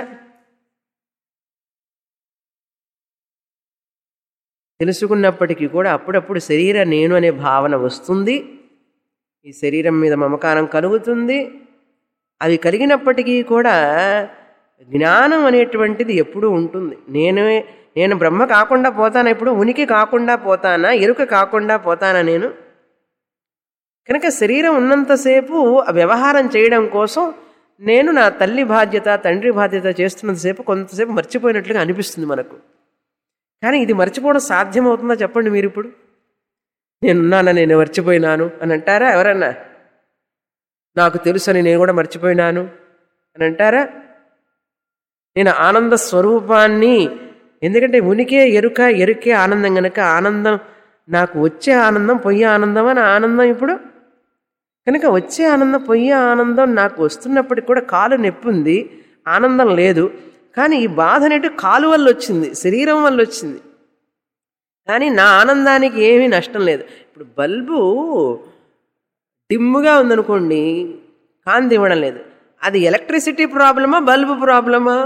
S1: తెలుసుకున్నప్పటికీ కూడా అప్పుడప్పుడు శరీర నేను అనే భావన వస్తుంది. ఈ శరీరం మీద మమకారం కలుగుతుంది. అవి కలిగినప్పటికీ కూడా జ్ఞానం అనేటువంటిది ఎప్పుడూ ఉంటుంది. నేను బ్రహ్మ కాకుండా పోతానా? ఇప్పుడు ఉనికి కాకుండా పోతానా? ఎరుక కాకుండా పోతానా నేను? కనుక శరీరం ఉన్నంతసేపు వ్యవహారం చేయడం కోసం నేను నా తల్లి బాధ్యత తండ్రి బాధ్యత చేస్తున్నంతసేపు కొంతసేపు మర్చిపోయినట్లుగా అనిపిస్తుంది మనకు. కానీ ఇది మర్చిపోవడం సాధ్యమవుతుందా చెప్పండి మీరు ఇప్పుడు? నేనున్నానా, నేను మర్చిపోయినాను అని అంటారా ఎవరన్నా? నాకు తెలుసని నేను కూడా మర్చిపోయినాను అని అంటారా? నేను ఆనంద స్వరూపాన్ని, ఎందుకంటే ఉనికే ఎరుక, ఎరుకే ఆనందం కనుక ఆనందం నాకు వచ్చే ఆనందం పొయ్యి ఆనందం అని ఆనందం ఇప్పుడు. కనుక వచ్చే ఆనందం పొయ్యి ఆనందం నాకు వస్తున్నప్పటికి కూడా కాలు నొప్పి ఉంది, ఆనందం లేదు. కానీ ఈ బాధ అనేటు కాలు వల్ల వచ్చింది, శరీరం వల్ల వచ్చింది. కానీ నా ఆనందానికి ఏమీ నష్టం లేదు. ఇప్పుడు బల్బు డిమ్ముగా ఉందనుకోండి, కాంతి ఇవ్వడం లేదు. అది ఎలక్ట్రిసిటీ ప్రాబ్లమా బల్బు ప్రాబ్లమా?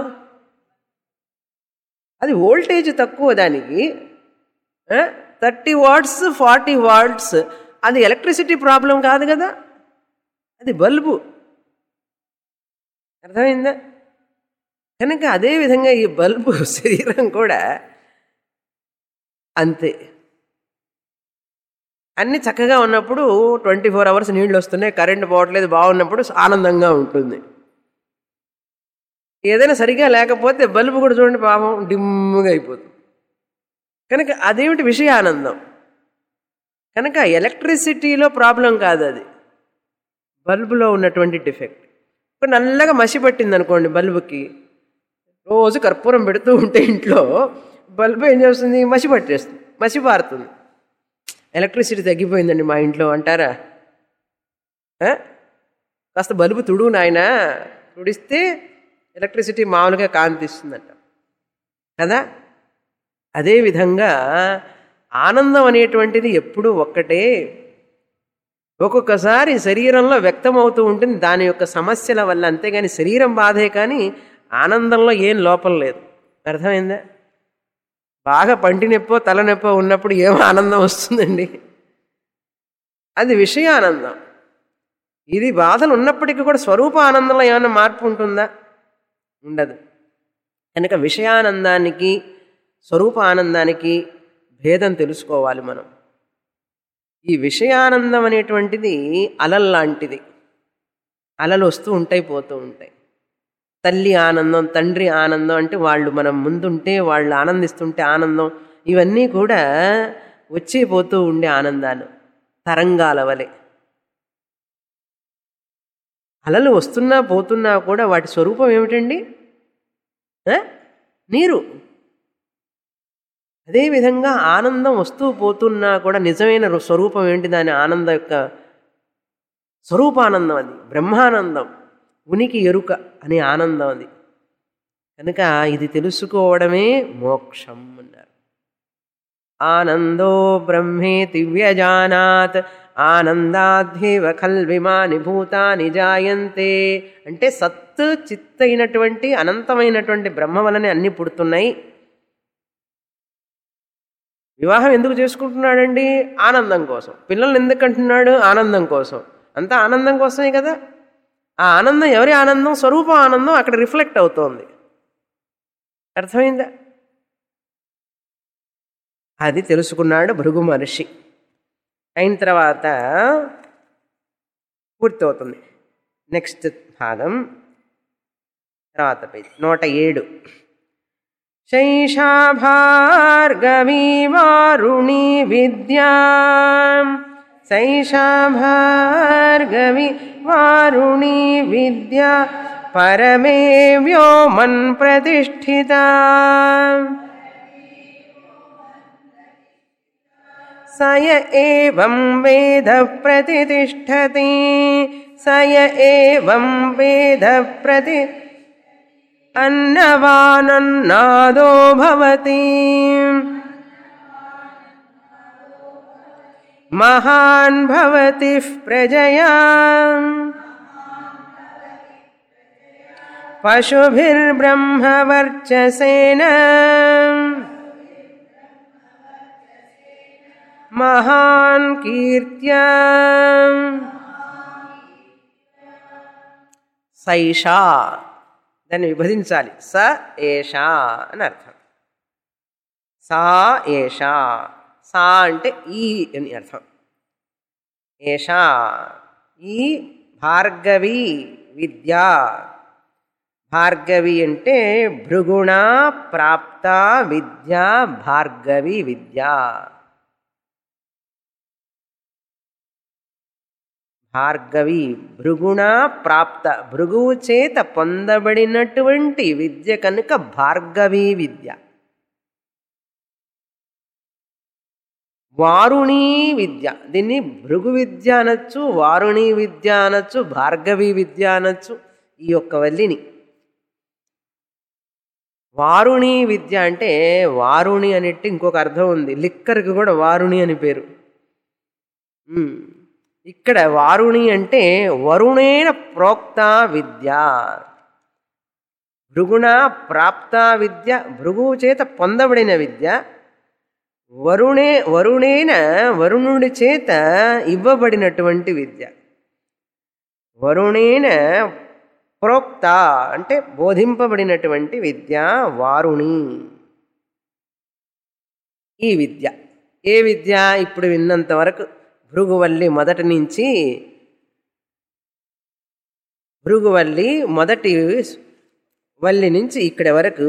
S1: అది వోల్టేజ్ తక్కువ దానికి, 30 వాట్స్ 40 వాట్స్, అది ఎలక్ట్రిసిటీ ప్రాబ్లం కాదు కదా, అది బల్బు. అర్థమైందా? కనుక అదేవిధంగా ఈ బల్బు శరీరం కూడా అంతే. అన్నీ చక్కగా ఉన్నప్పుడు 24 అవర్స్ నీళ్ళు వస్తున్నాయి, కరెంటు పోవట్లేదు, బాగున్నప్పుడు ఆనందంగా ఉంటుంది. ఏదైనా సరిగా లేకపోతే బల్బు కూడా చూడండి పాపం డిమ్ముగా అయిపోతుంది. కనుక అదేమిటి విషయానందం. కనుక ఎలక్ట్రిసిటీలో ప్రాబ్లం కాదు, అది బల్బులో ఉన్నటువంటి డిఫెక్ట్. ఇప్పుడు నల్లగా మసి పట్టింది అనుకోండి బల్బుకి, రోజు కర్పూరం పెడుతూ ఉంటే ఇంట్లో బల్బు ఏం చేస్తుంది, మసి పట్టేస్తుంది, మసి పారుతుంది. ఎలక్ట్రిసిటీ తగ్గిపోయిందండి మా ఇంట్లో అంటారా? కాస్త బల్బు తుడు నాయనా, తుడిస్తే ఎలక్ట్రిసిటీ మామూలుగా కాంతిస్తుందంట కదా. అదేవిధంగా ఆనందం అనేటువంటిది ఎప్పుడూ ఒక్కటే. ఒక్కొక్కసారి శరీరంలో వ్యక్తమవుతూ ఉంటుంది దాని యొక్క సమస్యల వల్ల, అంతేగాని శరీరం బాధే కానీ ఆనందంలో ఏం లోపం లేదు. అర్థమైందా? బాగా పంటి నొప్పో తలనొప్పో ఉన్నప్పుడు ఏం ఆనందం వస్తుందండి? అది విషయానందం. ఇది బాధలు ఉన్నప్పటికీ కూడా స్వరూప ఆనందంలో ఏమైనా మార్పు ఉంటుందా? ఉండదు. కనుక విషయానందానికి స్వరూప ఆనందానికి భేదం తెలుసుకోవాలి మనం. ఈ విషయానందం అనేటువంటిది అలల్లాంటిది, అలలు వస్తూ ఉంటాయి పోతూ ఉంటాయి. తల్లి ఆనందం, తండ్రి ఆనందం అంటే వాళ్ళు మనం ముందుంటే వాళ్ళు ఆనందిస్తుంటే ఆనందం, ఇవన్నీ కూడా వచ్చే పోతూ ఉండే ఆనందాలు, తరంగాల వలె. అలలు వస్తున్నా పోతున్నా కూడా వాటి స్వరూపం ఏమిటండి? నీరు. అదేవిధంగా ఆనందం వస్తూ పోతున్నా కూడా నిజమైన స్వరూపం ఏంటి? దాని ఆనందం యొక్క స్వరూపానందం, అది బ్రహ్మానందం, ఉనికి ఎరుక అనే ఆనందం అది. కనుక ఇది తెలుసుకోవడమే మోక్షం అన్నారు. ఆనందో బ్రహ్మేతి వ్యజానాత్ ఆనందాధ్యేవ ఖల్విమాని భూతాని జాయంతే. అంటే సత్ చిత్ అయినటువంటి అనంతమైనటువంటి బ్రహ్మ వలనే అన్నీ పుడుతున్నాయి. వివాహం ఎందుకు చేసుకుంటున్నాడండి? ఆనందం కోసం. పిల్లల్ని ఎందుకు అంటున్నాడు? ఆనందం కోసం. అంతా ఆనందం కోసమే కదా. ఆ ఆనందం ఎవరి ఆనందం? స్వరూప ఆనందం అక్కడ రిఫ్లెక్ట్ అవుతోంది. అర్థమైందా? అది తెలుసుకున్నాడు భృగు మహర్షి. అయిన తర్వాత పూర్తవుతుంది నెక్స్ట్ భాగం. తర్వాత పేజ్ 107. శైషా భార్గవీ వారుణీ విద్యా, శైషా భార్గవి వారుణీ విద్యా పరమే వ్యోమన్ ప్రతిష్ఠితా. సయ ఏవం వేద ప్రతిష్ఠతి, సయ ఏవం వేద ప్రతి అన్నవానన్నాదో భవతి. మహాన్ భవతి ప్రజయా పశుభిర్బ్రహ్మవర్చసేన మహాన్ కీర్త్యా. సైషా, దాన్ని విభజించాలి. స ఏషా అని అర్థం. సా ఏషా, సా అంటే ఈ అని అర్థం. ఏషా ఈ భార్గవి విద్య. భార్గవి అంటే భృగుణ ప్రాప్త విద్య, భార్గవి విద్య. భార్గవి భృగుణ ప్రాప్త, భృగువు చేత పొందబడినటువంటి విద్య కనుక భార్గవి విద్య. వారుణీ విద్య, దీన్ని భృగు విద్య అనొచ్చు, వారుణీ విద్య అనొచ్చు, భార్గవి విద్య అనొచ్చు. ఈ యొక్క వల్లిని వారుణీ విద్య అంటే వారుణి అనేట్టు ఇంకొక అర్థం ఉంది. లిక్కర్కి కూడా వారుణి అని పేరు. ఇక్కడ వారుణి అంటే వరుణేన ప్రోక్త విద్య. భృగుణ ప్రాప్త విద్య, భృగువు చేత పొందబడిన విద్య. వరుణేన వరుణుడి చేత ఇవ్వబడినటువంటి విద్య. వరుణేన ప్రోక్త అంటే బోధింపబడినటువంటి విద్య వారుణి. ఈ విద్య ఏ విద్య? ఇప్పుడు విన్నంత వరకు భృగువల్లి మొదటి నుంచి, భృగువల్లి మొదటి వల్లి నుంచి ఇక్కడి వరకు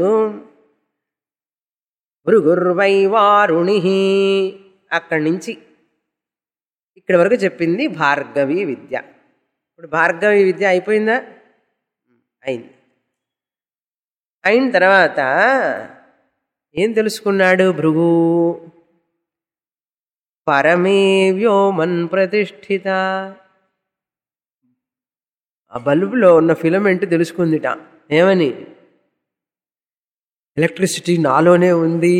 S1: భృగుర్వై వారుణి, అక్కడి నుంచి ఇక్కడి వరకు చెప్పింది భార్గవి విద్య. ఇప్పుడు భార్గవి విద్య అయిపోయిందా? అయింది. అయిన తర్వాత ఏం తెలుసుకున్నాడు భృగు? పరమే వ్యోమన్ ప్రతిష్ఠిత. ఆ బల్బులో ఉన్న ఫిలమెంట్ తెలుసుకుందిట. ఏమని? ఎలక్ట్రిసిటీ నాలోనే ఉంది,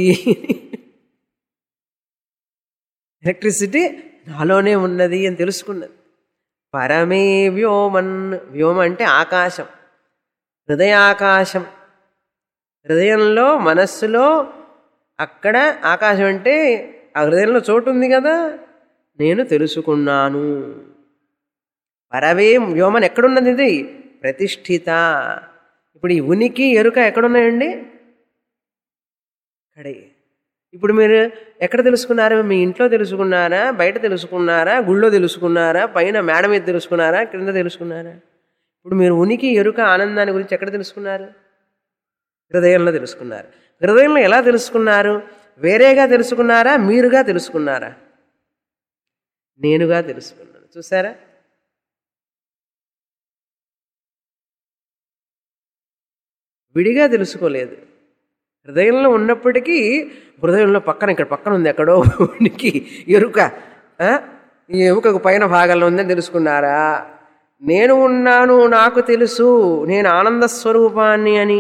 S1: ఎలక్ట్రిసిటీ నాలోనే ఉన్నది అని తెలుసుకున్నది. పరమే వ్యోమన్, వ్యోమ అంటే ఆకాశం, హృదయాకాశం. హృదయంలో మనస్సులో అక్కడ ఆకాశం అంటే ఆ హృదయంలో చోటు ఉంది కదా, నేను తెలుసుకున్నాను. పరమే వ్యోమన్ ఎక్కడున్నది? ఇది ప్రతిష్ఠిత. ఇప్పుడు ఈ ఉనికి ఎరుక ఎక్కడున్నాయండి? అక్కడే. ఇప్పుడు మీరు ఎక్కడ తెలుసుకున్నారు? మీ ఇంట్లో తెలుసుకున్నారా, బయట తెలుసుకున్నారా, గుళ్ళో తెలుసుకున్నారా, పైన మేడ మీద తెలుసుకున్నారా, క్రింద తెలుసుకున్నారా? ఇప్పుడు మీరు ఉనికి ఎరుక ఆనందాన్ని గురించి ఎక్కడ తెలుసుకున్నారు? హృదయంలో తెలుసుకున్నారు. హృదయంలో ఎలా తెలుసుకున్నారు? వేరేగా తెలుసుకున్నారా, మీరుగా తెలుసుకున్నారా? నేనుగా తెలుసుకున్నాను. చూసారా? విడిగా తెలుసుకోలేదు. హృదయంలో ఉన్నప్పటికీ హృదయంలో పక్కన, ఇక్కడ పక్కన ఉంది ఎక్కడో ఉనికి ఎరుక. ఈ ఎముకకు పైన భాగంలో ఉందని తెలుసుకున్నారా? నేను ఉన్నాను, నాకు తెలుసు, నేను ఆనంద స్వరూపాన్ని అని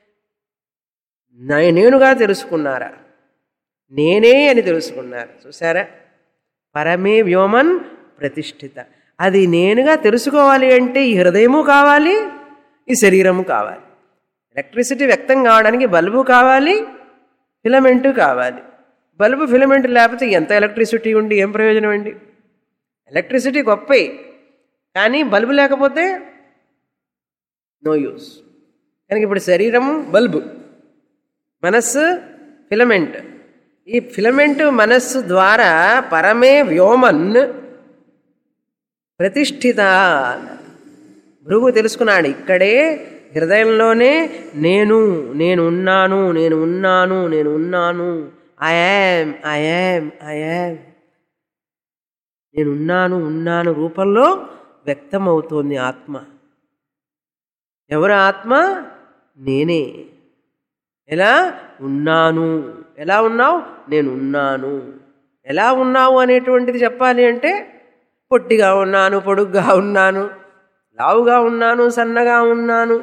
S1: నేనుగా తెలుసుకున్నారా? నేనే అని తెలుసుకున్నారు. చూసారా? పరమే వ్యోమన్ ప్రతిష్ఠిత. అది నేనుగా తెలుసుకోవాలి అంటే ఈ హృదయము కావాలి, ఈ శరీరము కావాలి. ఎలక్ట్రిసిటీ వ్యక్తం కావడానికి బల్బు కావాలి, ఫిలమెంటు కావాలి. బల్బు ఫిలమెంట్ లేకపోతే ఎంత ఎలక్ట్రిసిటీ ఉండి ఏం ప్రయోజనం అండి? ఎలక్ట్రిసిటీ గొప్పే, కానీ బల్బు లేకపోతే నో యూస్. కనుక ఇప్పుడు శరీరం బల్బు, మనస్సు ఫిలమెంట్. ఈ ఫిలమెంట్ మనస్సు ద్వారా పరమే వ్యోమన్ ప్రతిష్ఠిత. భృగు తెలుసుకున్నాడు ఇక్కడే హృదయంలోనే నేను, నేను ఉన్నాను, నేను ఉన్నాను, నేను ఉన్నాను, ఐయామ్, ఐయామ్, ఐయామ్, నేను ఉన్నాను, ఉన్నాను రూపంలో వ్యక్తమవుతోంది ఆత్మ. ఎవరు ఆత్మ? నేనే. ఎలా ఉన్నాను? ఎలా ఉన్నావు? నేను ఉన్నాను. ఎలా ఉన్నావు అనేటువంటిది చెప్పాలి అంటే పొట్టిగా ఉన్నాను, పొడుగ్గా ఉన్నాను, లావుగా ఉన్నాను, సన్నగా ఉన్నాను,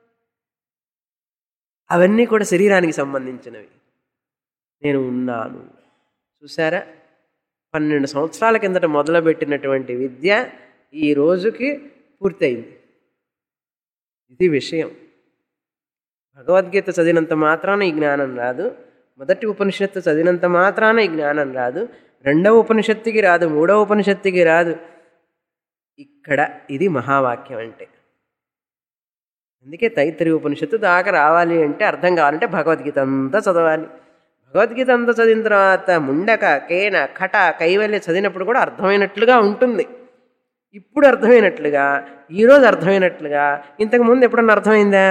S1: అవన్నీ కూడా శరీరానికి సంబంధించినవి. నేను ఉన్నాను. చూసారా? 12 సంవత్సరాల కిందట మొదలుపెట్టినటువంటి విద్య ఈ రోజుకి పూర్తయింది. ఇది విషయం. భగవద్గీత చదివినంత మాత్రాన ఈ జ్ఞానం రాదు. మొదటి ఉపనిషత్తు చదివినంత మాత్రాన ఈ జ్ఞానం రాదు. రెండవ ఉపనిషత్తుకి రాదు, మూడవ ఉపనిషత్తుకి రాదు. ఇక్కడ ఇది మహావాక్యం అంటే. అందుకే తైత్తరీయ ఉపనిషత్తు దాకా రావాలి అంటే, అర్థం కావాలంటే భగవద్గీత అంతా చదవాలి. భగవద్గీత అంతా చదివిన తర్వాత ముండక, కేన, కట, కైవల్య చదివినప్పుడు కూడా అర్థమైనట్లుగా ఉంటుంది. ఇప్పుడు అర్థమైనట్లుగా, ఈరోజు అర్థమైనట్లుగా ఇంతకుముందు ఎప్పుడన్నా అర్థమైందా?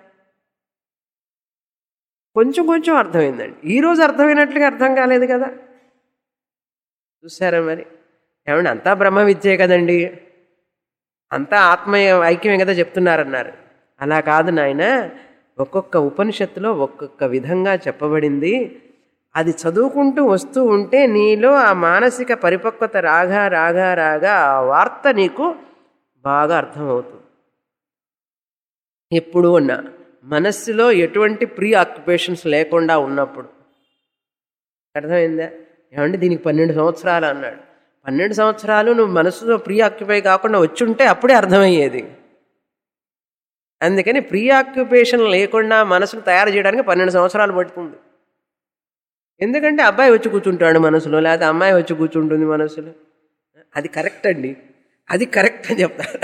S1: కొంచెం కొంచెం అర్థమైందండి. ఈరోజు అర్థమైనట్లుగా అర్థం కాలేదు కదా. చూసారా మరి? ఏమండి అంతా బ్రహ్మ విద్యే కదండి, అంతా ఆత్మ ఐక్యమే కదా చెప్తున్నారన్నారు. అలా కాదు నాయన, ఒక్కొక్క ఉపనిషత్తులో ఒక్కొక్క విధంగా చెప్పబడింది. అది చదువుకుంటూ వస్తూ ఉంటే నీలో ఆ మానసిక పరిపక్వత రాగా రాగా రాగా ఆ వార్త నీకు బాగా అర్థమవుతుంది. ఎప్పుడు ఉన్నా మనస్సులో ఎటువంటి ప్రీ ఆక్యుపేషన్స్ లేకుండా ఉన్నప్పుడు. అర్థమైందా? ఏమంటే దీనికి 12 సంవత్సరాలు అన్నాడు. 12 సంవత్సరాలు నువ్వు మనస్సులో ప్రీ ఆక్యుపై కాకుండా వచ్చుంటే అప్పుడే అర్థమయ్యేది. అందుకని ప్రీ ఆక్యుపేషన్ లేకుండా మనసును తయారు చేయడానికి 12 సంవత్సరాలు పడుతుంది. ఎందుకంటే అబ్బాయి వచ్చి కూర్చుంటాడు మనసులో, లేకపోతే అమ్మాయి వచ్చి కూర్చుంటుంది మనసులో. అది కరెక్ట్ అండి, అది కరెక్ట్ అని చెప్తారు.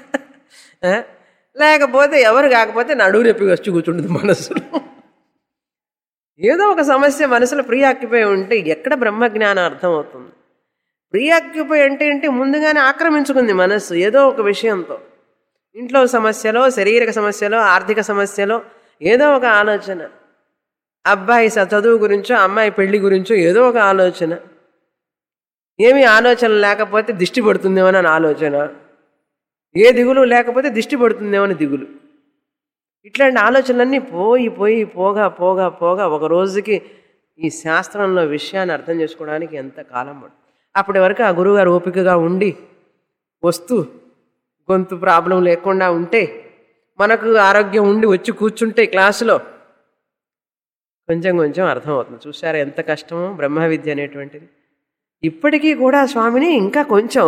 S1: లేకపోతే ఎవరు కాకపోతే నడువు నొప్పి వచ్చి కూర్చుంటుంది మనసులో. ఏదో ఒక సమస్య మనసులో ప్రీ ఆక్యుపై ఉంటే ఎక్కడ బ్రహ్మజ్ఞానం అర్థమవుతుంది? ప్రీ ఆక్యుపై అంటే ఏంటి? ముందుగానే ఆక్రమించుకుంది మనస్సు ఏదో ఒక విషయంతో. ఇంట్లో సమస్యలో, శారీరక సమస్యలో, ఆర్థిక సమస్యలో ఏదో ఒక ఆలోచన, అబ్బాయి చదువు గురించో, అమ్మాయి పెళ్లి గురించో ఏదో ఒక ఆలోచన. ఏమీ ఆలోచన లేకపోతే దిష్టి పడుతుందేమో అని ఆలోచన, ఏ దిగులు లేకపోతే దిష్టి పడుతుందేమో అని దిగులు. ఇట్లాంటి ఆలోచనలన్నీ పోయి పోయి పోగా పోగా పోగా ఒక రోజుకి ఈ శాస్త్రంలో విషయాన్ని అర్థం చేసుకోవడానికి ఎంత కాలం పడుతుంది. అప్పటి వరకు ఆ గురువుగారు ఓపికగా ఉండి వస్తూ గొంతు ప్రాబ్లం లేకుండా ఉంటే, మనకు ఆరోగ్యం ఉండి వచ్చి కూర్చుంటే క్లాసులో కొంచెం కొంచెం అర్థమవుతుంది. చూసారా ఎంత కష్టమో బ్రహ్మ విద్య అనేటువంటిది. ఇప్పటికీ కూడా స్వామిని ఇంకా కొంచెం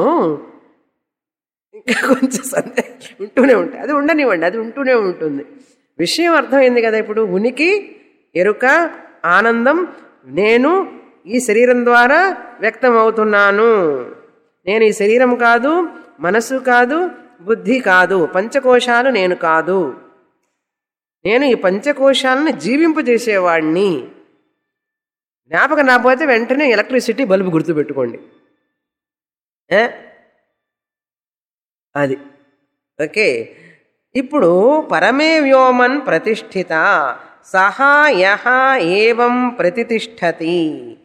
S1: సందేహం ఉంటూనే ఉంటాయి. అది ఉండనివ్వండి, అది ఉంటూనే ఉంటుంది. విషయం అర్థమైంది కదా. ఇప్పుడు ఉనికి, ఎరుక, ఆనందం నేను ఈ శరీరం ద్వారా వ్యక్తం అవుతున్నాను. నేను ఈ శరీరం కాదు, మనసు కాదు, బుద్ధి కాదు, పంచకోశాలు నేను కాదు. నేను ఈ పంచకోశాలను జీవింపజేసేవాడిని. జ్ఞాపకం రాకపోతే వెంటనే ఎలక్ట్రిసిటీ బల్బు గుర్తుపెట్టుకోండి. అది ఓకే. ఇప్పుడు పరమే వ్యోమన్ ప్రతిష్ఠిత సహా యహ ఏవం ప్రతిష్ఠతి.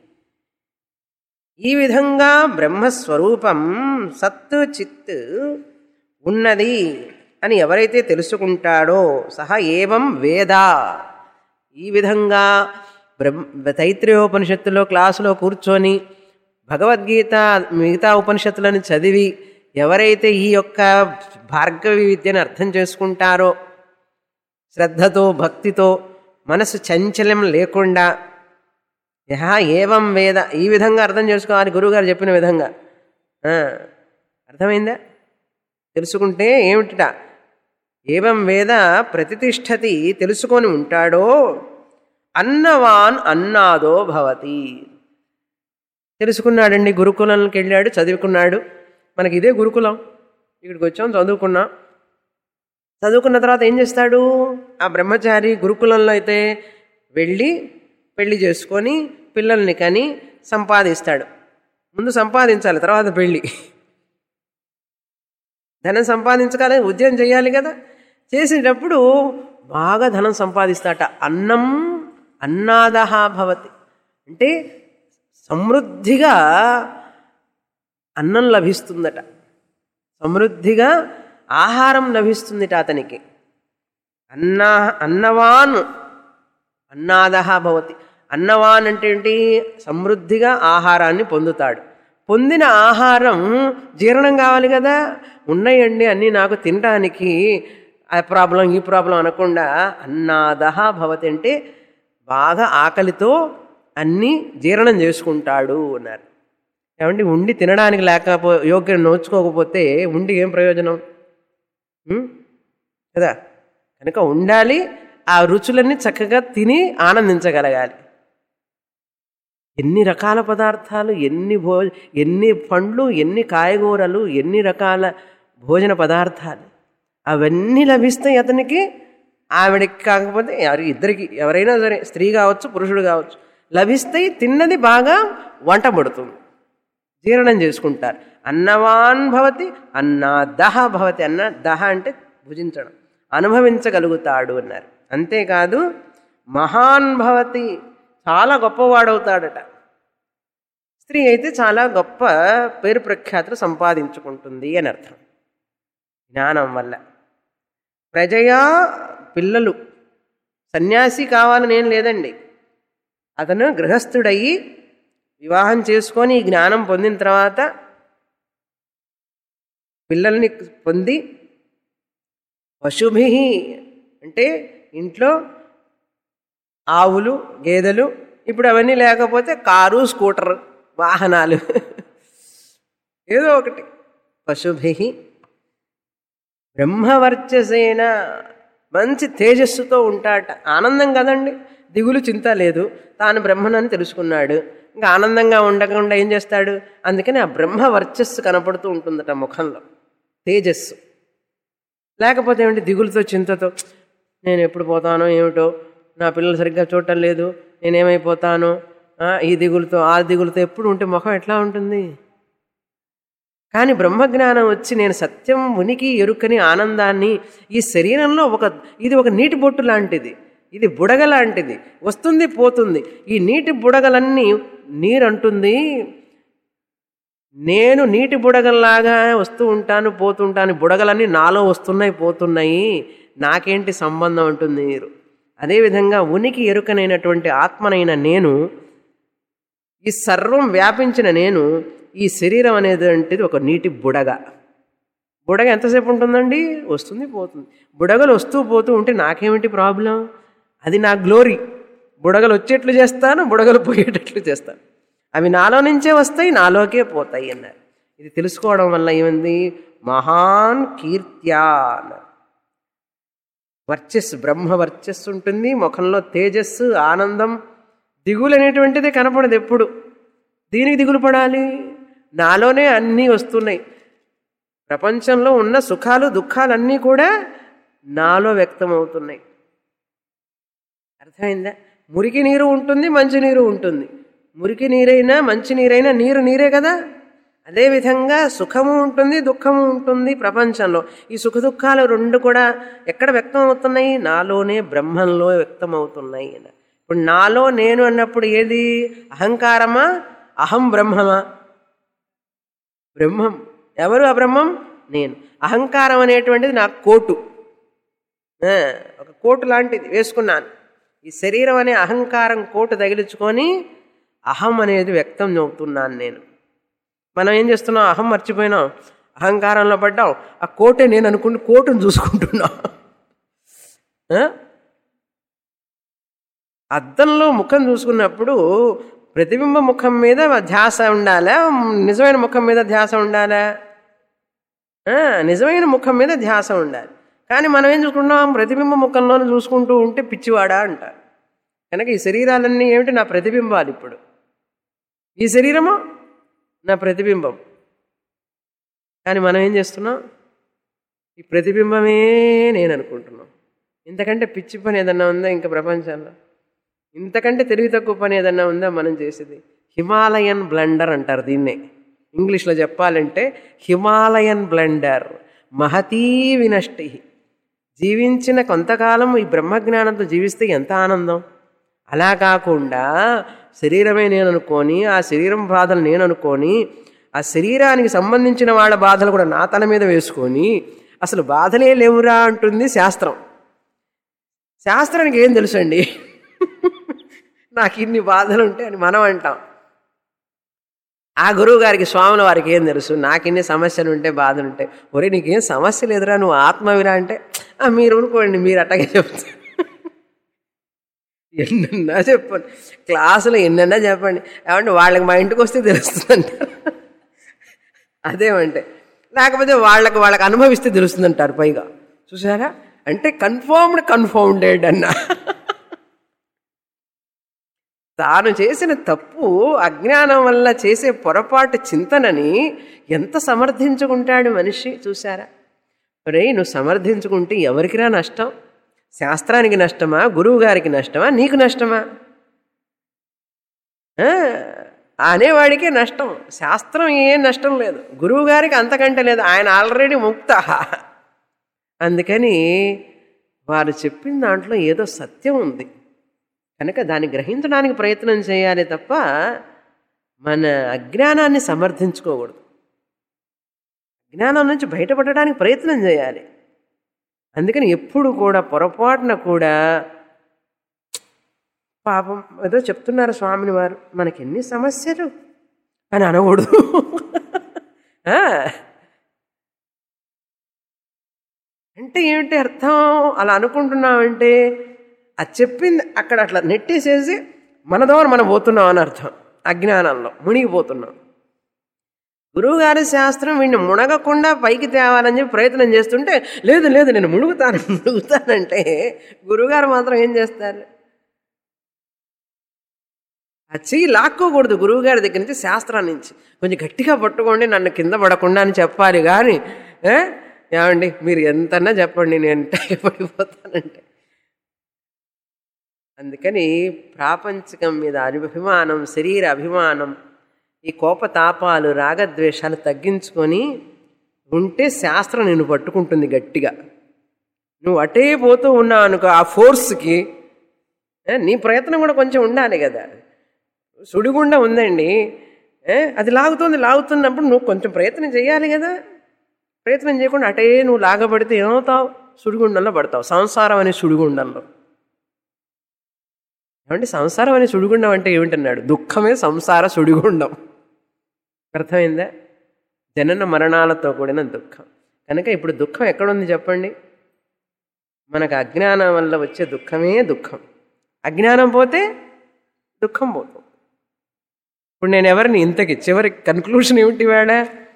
S1: ఈ విధంగా బ్రహ్మస్వరూపం సత్ చిత్ ఉన్నది అని ఎవరైతే తెలుసుకుంటాడో, సహ ఏవం వేద, ఈ విధంగా తైత్రీయోపనిషత్తులో క్లాసులో కూర్చొని భగవద్గీత మిగతా ఉపనిషత్తులను చదివి ఎవరైతే ఈ యొక్క భార్గవి విద్యను అర్థం చేసుకుంటారో, శ్రద్ధతో భక్తితో మనసు చంచలం లేకుండా, యహ ఏవం వేద, ఈ విధంగా అర్థం చేసుకోవాలి గురువుగారు చెప్పిన విధంగా. అర్థమైందా? తెలుసుకుంటే ఏమిట? ఏవం వేద ప్రతిష్ఠతి, తెలుసుకొని ఉంటాడో, అన్నవాన్ అన్నాదో భవతి. తెలుసుకున్నాడండి, గురుకులంకి వెళ్ళాడు, చదువుకున్నాడు. మనకి ఇదే గురుకులం, ఇక్కడికి వచ్చాం, చదువుకున్నాం. చదువుకున్న తర్వాత ఏం చేస్తాడు? ఆ బ్రహ్మచారి గురుకులంలో అయితే వెళ్ళి పెళ్లి చేసుకొని పిల్లల్ని కని సంపాదిస్తాడు. ముందు సంపాదించాలి, తర్వాత పెళ్ళి. ధనం సంపాదించగానే ఉద్యోగం చేయాలి కదా. చేసేటప్పుడు బాగా ధనం సంపాదిస్తాట. అన్నం అన్నాదహ భవతి, అంటే సమృద్ధిగా అన్నం లభిస్తుందట, సమృద్ధిగా ఆహారం లభిస్తుందిట అతనికి. అన్నవాన్ అన్నాదహ భవతి. అన్నవాన్ అంటే ఏంటి? సమృద్ధిగా ఆహారాన్ని పొందుతాడు. పొందిన ఆహారం జీర్ణం కావాలి కదా. ఉన్నాయండి అన్నీ నాకు తినడానికి, ఆ ప్రాబ్లం ఈ ప్రాబ్లం అనకుండా అన్నాదహ భవతి అంటే బాగా ఆకలితో అన్నీ జీర్ణం చేసుకుంటాడు అన్నారు. ఏమండి ఉండి తినడానికి యోగ్యం నోచుకోకపోతే ఉండి ఏం ప్రయోజనం కదా. కనుక ఉండాలి, ఆ రుచులన్నీ చక్కగా తిని ఆనందించగలగాలి. ఎన్ని రకాల పదార్థాలు, ఎన్ని పండ్లు, ఎన్ని కాయగూరలు, ఎన్ని రకాల భోజన పదార్థాలు అవన్నీ లభిస్తాయి అతనికి. ఆవిడకి కాకపోతే ఇద్దరికి, ఎవరైనా సరే, స్త్రీ కావచ్చు పురుషుడు కావచ్చు, లభిస్తాయి. తిన్నది బాగా వంట పడుతుంది, జీర్ణం చేసుకుంటారు. అన్నవాన్ భవతి అన్నాదహ భవతి. దహ అంటే భుజించడం, అనుభవించగలుగుతాడు అన్నారు. అంతేకాదు మహాన్ భవతి, చాలా గొప్పవాడవుతాడట. స్త్రీ అయితే చాలా గొప్ప పేరు ప్రఖ్యాతులు సంపాదించుకుంటుంది అని అర్థం జ్ఞానం వల్ల. ప్రజయా, పిల్లలు, సన్యాసి కావాలని ఏం లేదండి. అతను గృహస్థుడయ్యి వివాహం చేసుకొని ఈ జ్ఞానం పొందిన తర్వాత పిల్లల్ని పొంది, పశుభి అంటే ఇంట్లో ఆవులు, గేదెలు, ఇప్పుడు అవన్నీ లేకపోతే కారు, స్కూటర్, వాహనాలు, ఏదో ఒకటి. పశుభి బ్రహ్మవర్చసేన, మంచి తేజస్సుతో ఉంటాట. ఆనందం కదండి, దిగులు చింత లేదు. తాను బ్రహ్మనని తెలుసుకున్నాడు, ఇంకా ఆనందంగా ఉండకుండా ఏం చేస్తాడు? అందుకని ఆ బ్రహ్మ వర్చస్సు కనపడుతూ ఉంటుందట ముఖంలో, తేజస్సు. లేకపోతే ఏమిటి? దిగులుతో, చింతతో, నేను ఎప్పుడు పోతానో ఏమిటో, నా పిల్లలు సరిగ్గా చూడటం లేదు, నేనేమైపోతానో, ఈ దిగులుతో ఆ దిగులుతో ఎప్పుడు ఉంటే ముఖం ఎట్లా ఉంటుంది? కానీ బ్రహ్మజ్ఞానం వచ్చి నేను సత్యం, ఉనికి, ఎరుకని ఆనందాన్ని ఈ శరీరంలో ఇది ఒక నీటి బొట్టు లాంటిది, ఇది బుడగ లాంటిది, వస్తుంది పోతుంది. ఈ నీటి బుడగలన్నీ నీరు అంటుంది, నేను నీటి బుడగల్లాగా వస్తూ ఉంటాను పోతుంటాను, బుడగలన్నీ నాలో వస్తున్నాయి పోతున్నాయి, నాకేంటి సంబంధం అంటుంది నీరు. అదేవిధంగా ఉనికి ఎరుకనైనటువంటి ఆత్మనైన నేను, ఈ సర్వం వ్యాపించిన నేను, ఈ శరీరం అనేటువంటిది ఒక నీటి బుడగ. బుడగ ఎంతసేపు ఉంటుందండి? వస్తుంది పోతుంది. బుడగలు వస్తూ పోతూ ఉంటే నాకేమిటి ప్రాబ్లం? అది నా గ్లోరీ. బుడగలు వచ్చేట్లు చేస్తాను, బుడగలు పోయేటట్లు చేస్తాను. అవి నాలో నుంచే వస్తాయి, నాలోకే పోతాయి అన్నారు. ఇది తెలుసుకోవడం వల్ల ఏమైంది? మహాన్ కీర్త్యా అన్నారు. వర్చస్సు, బ్రహ్మ వర్చస్సు ఉంటుంది ముఖంలో, తేజస్సు, ఆనందం. దిగులు అనేటువంటిది కనపడదు ఎప్పుడు. దీనికి దిగులు పడాలి? నాలోనే అన్నీ వస్తున్నాయి. ప్రపంచంలో ఉన్న సుఖాలు, దుఃఖాలన్నీ కూడా నాలో వ్యక్తమవుతున్నాయి. అర్థమైందా? మురికి నీరు ఉంటుంది, మంచి నీరు ఉంటుంది. మురికి నీరైనా మంచి నీరైనా నీరు నీరే కదా. అదేవిధంగా సుఖము ఉంటుంది, దుఃఖము ఉంటుంది ప్రపంచంలో. ఈ సుఖ దుఃఖాలు రెండు కూడా ఎక్కడ వ్యక్తం అవుతున్నాయి? నాలోనే, బ్రహ్మంలో వ్యక్తం అవుతున్నాయి. ఇప్పుడు నాలో నేను అన్నప్పుడు ఏది? అహంకారమా, అహం బ్రహ్మమా? బ్రహ్మం. ఎవరు ఆ బ్రహ్మం? నేను. అహంకారం అనేటువంటిది నాకు కోటు, ఒక కోటు లాంటిది వేసుకున్నాను. ఈ శరీరం అనే అహంకారం కోటు తగిలించుకొని అహం అనేది వ్యక్తం అవుతున్నాను నేను. మనం ఏం చేస్తున్నాం? అహం మర్చిపోయినాం, అహంకారంలో పడ్డాం. ఆ కోటే నేను అనుకుంటూ కోటును చూసుకుంటున్నాం. అద్దంలో ముఖం చూసుకున్నప్పుడు ప్రతిబింబ ముఖం మీద ధ్యాస ఉండాలా, నిజమైన ముఖం మీద ధ్యాస ఉండాలా? నిజమైన ముఖం మీద ధ్యాస ఉండాలి. కానీ మనం ఏం చూసుకుంటున్నాం? ప్రతిబింబ ముఖంలోనే చూసుకుంటూ ఉంటే పిచ్చివాడా అంటారు. కనుక ఈ శరీరాలన్నీ ఏమిటి? నా ప్రతిబింబాలు. ఇప్పుడు ఈ శరీరము నా ప్రతిబింబం. కానీ మనం ఏం చేస్తున్నాం? ఈ ప్రతిబింబమే నేను అనుకుంటున్నాం. ఇంతకంటే పిచ్చి పని ఏదన్నా ఉందా ఇంకా ప్రపంచంలో? ఇంతకంటే తెలివి తక్కువ పని ఏదన్నా ఉందా మనం చేసేది? హిమాలయన్ బ్లండర్ అంటారు దీన్నే. ఇంగ్లీష్లో చెప్పాలంటే హిమాలయన్ బ్లండర్, మహతీ వినష్టి. జీవించిన కొంతకాలం ఈ బ్రహ్మజ్ఞానంతో జీవిస్తే ఎంత ఆనందం. అలా కాకుండా శరీరమే నేను అనుకొని, ఆ శరీరం బాధలు నేను అనుకొని, ఆ శరీరానికి సంబంధించిన వాళ్ళ బాధలు కూడా నా తల మీద వేసుకొని, అసలు బాధలే లేవురా అంటుంది శాస్త్రం. శాస్త్రానికి ఏం తెలుసండి? నాకు ఇన్ని బాధలు ఉంటాయి అని మనం అంటాం. ఆ గురువు గారికి, స్వాముల వారికి ఏం తెలుసు? నాకు ఇన్ని సమస్యలు ఉంటే, బాధలు ఉంటాయి. ఒరే నీకేం సమస్య లేదురా, నువ్వు ఆత్మవిరా అంటే మీరు అనుకోండి, మీరు అట్టగే చెప్తారు. ఎన్నన్నా చెప్పండి, క్లాసులో ఎన్నన్నా చెప్పండి, ఏమంటే వాళ్ళకి మా ఇంటికి వస్తే తెలుస్తుందంటారు. అదేమంటే లేకపోతే వాళ్ళకి అనుభవిస్తే తెలుస్తుందంటారు. పైగా చూసారా, అంటే కన్ఫౌండెడ్ అన్నా. తాను చేసిన తప్పు, అజ్ఞానం వల్ల చేసే పొరపాటు చింతనని ఎంత సమర్థించుకుంటాడు మనిషి. చూసారా? రే నువ్వు సమర్థించుకుంటే ఎవరికిరా నష్టం? శాస్త్రానికి నష్టమా? గురువు గారికి నష్టమా? నీకు నష్టమా? అనేవాడికే నష్టం. శాస్త్రం ఏం నష్టం లేదు, గురువు గారికి అంతకంటే లేదు, ఆయన ఆల్రెడీ ముక్త. అందుకని వారు చెప్పిన దాంట్లో ఏదో సత్యం ఉంది కనుక దాన్ని గ్రహించడానికి ప్రయత్నం చేయాలి తప్ప మన అజ్ఞానాన్ని సమర్థించుకోకూడదు. అజ్ఞానం నుంచి బయటపడడానికి ప్రయత్నం చేయాలి. అందుకని ఎప్పుడు కూడా పొరపాటున కూడా పాపం ఏదో చెప్తున్నారు స్వామిని వారు, మనకి ఎన్ని సమస్యలు అని అనకూడదు. అంటే ఏమిటి అర్థం? అలా అనుకుంటున్నామంటే అది చెప్పింది అక్కడ అట్లా నెట్టేసేసి మన ద్వారా మనం పోతున్నాం అని అర్థం. అజ్ఞానంలో మునిగిపోతున్నాం. గురువుగారి శాస్త్రం వీడిని మునగకుండా పైకి తేవాలని చెప్పి ప్రయత్నం చేస్తుంటే లేదు లేదు నేను మునుగుతానంటే గురువుగారు మాత్రం ఏం చేస్తారు? ఆ చెయ్యి లాక్కోకూడదు గురువుగారి దగ్గర నుంచి, శాస్త్రాన్ని నుంచి కొంచెం గట్టిగా పట్టుకోండి నన్ను కింద పడకుండా అని చెప్పాలి. కానీ ఏమండి మీరు ఎంతన్నా చెప్పండి నేను పడిపోతానంటే. అందుకని ప్రాపంచికం మీద అభిమానం, శరీర అభిమానం, ఈ కోపతాపాలు రాగద్వేషాలు తగ్గించుకొని ఉంటే శాస్త్రం నిన్ను పట్టుకుంటుంది గట్టిగా. నువ్వు అటే పోతూ ఉన్నావు అనుకో ఆ ఫోర్స్కి, నీ ప్రయత్నం కూడా కొంచెం ఉండాలి కదా. సుడిగుండ ఉందండి, అది లాగుతున్నప్పుడు నువ్వు కొంచెం ప్రయత్నం చేయాలి కదా. ప్రయత్నం చేయకుండా అటే నువ్వు లాగబడితే ఏమవుతావు? సుడిగుండంలో పడతావు, సంసారం అనే సుడిగుండంలో. ఏమంటే సంసారం అనే సుడిగుండం అంటే ఏమిటన్నాడు? దుఃఖమే సంసార సుడిగుండం. అర్థమైందా? జనన మరణాలతో కూడిన దుఃఖం. కనుక ఇప్పుడు దుఃఖం ఎక్కడుంది చెప్పండి? మనకు అజ్ఞానం వల్ల వచ్చే దుఃఖమే దుఃఖం. అజ్ఞానం పోతే దుఃఖం పోతుంది. ఇప్పుడు నేను ఎవరిని ఇంతకి చివరి కన్క్లూషన్ ఏమిటి వాడ?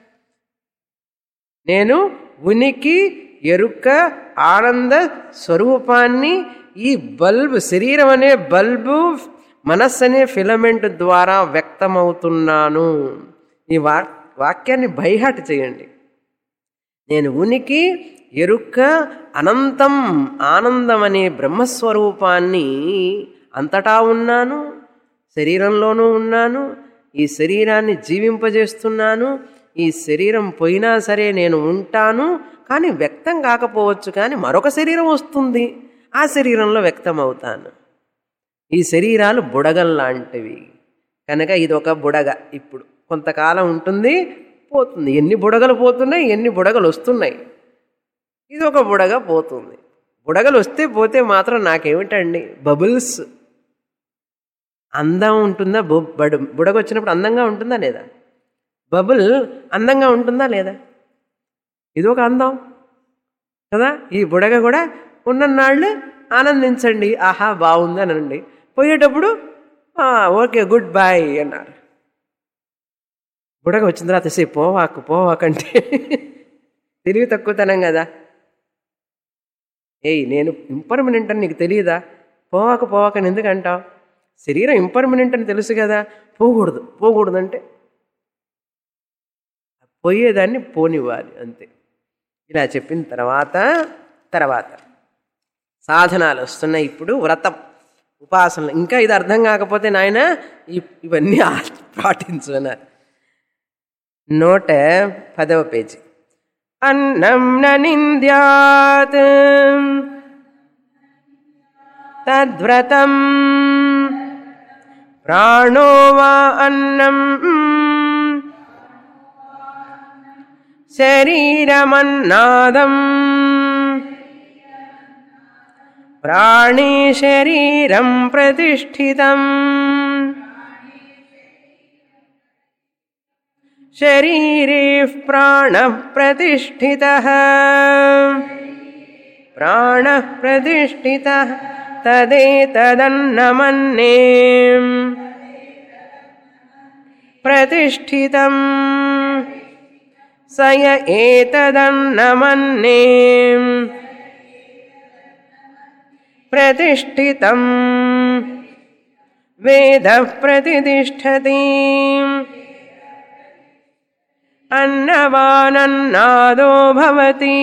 S1: నేను ఉనికి, ఎరుక, ఆనంద స్వరూపాన్ని ఈ బల్బు, శరీరం అనే బల్బు, మనస్సు అనే ఫిలమెంట్ ద్వారా వ్యక్తమవుతున్నాను. ఈ వాక్యాన్ని బైహార్ట్ చేయండి. నేను ఉనికి, ఎరుక, అనంతం, ఆనందం అనే బ్రహ్మస్వరూపాన్ని అంతటా ఉన్నాను, శరీరంలోనూ ఉన్నాను, ఈ శరీరాన్ని జీవింపజేస్తున్నాను. ఈ శరీరం పోయినా సరే నేను ఉంటాను, కానీ వ్యక్తం కాకపోవచ్చు, కానీ మరొక శరీరం వస్తుంది, ఆ శరీరంలో వ్యక్తం అవుతాను. ఈ శరీరాలు బుడగల్లాంటివి కనుక ఇది ఒక బుడగ. ఇప్పుడు కొంతకాలం ఉంటుంది, పోతుంది. ఎన్ని బుడగలు పోతున్నాయి, ఎన్ని బుడగలు వస్తున్నాయి. ఇది ఒక బుడగ పోతుంది. బుడగలు వస్తే పోతే మాత్రం నాకేమిటండి? బబుల్స్. అందం ఉంటుందా? బుడగ వచ్చినప్పుడు అందంగా ఉంటుందా లేదా? బబుల్ అందంగా ఉంటుందా లేదా? ఇది ఒక అందం కదా. ఈ బుడగ కూడా ఉన్ననాళ్ళు ఆనందించండి, ఆహా బాగుంది అనండి. పోయేటప్పుడు ఓకే గుడ్ బాయ్ అన్నారు. బుడగ వచ్చిన తర్వాత సే పోవాకంటే తెలివి తక్కువతనం కదా. నేను ఇంపర్మనెంట్ అని నీకు తెలియదా? పోవాకని ఎందుకంటావు? శరీరం ఇంపర్మనెంట్ అని తెలుసు కదా. పోకూడదు అంటే పోయేదాన్ని పోనివ్వాలి అంతే. ఇలా చెప్పిన తర్వాత సాధనాలు వస్తున్నాయి. ఇప్పుడు వ్రతం, ఉపాసనలు. ఇంకా ఇది అర్థం కాకపోతే నాయన ఇవన్నీ పాటించు అన్నారు. 110వ పేజీ. అన్నం న నింద్యాత్ తద్వ్రతం ప్రాణో వా అన్నం శరీరమన్నాదం ప్రాణే శరీరం ప్రతిష్ఠితం శరీరే ప్రాణః ప్రతిష్ఠితః ప్రాణః ప్రతిష్ఠితః తదేతదన్నమన్నే ప్రతిష్ఠితం సయ ఏతదన్నమన్నే ప్రతిష్ఠితం వేద ప్రతిష్ఠతి అన్నవానన్నాదో భవతి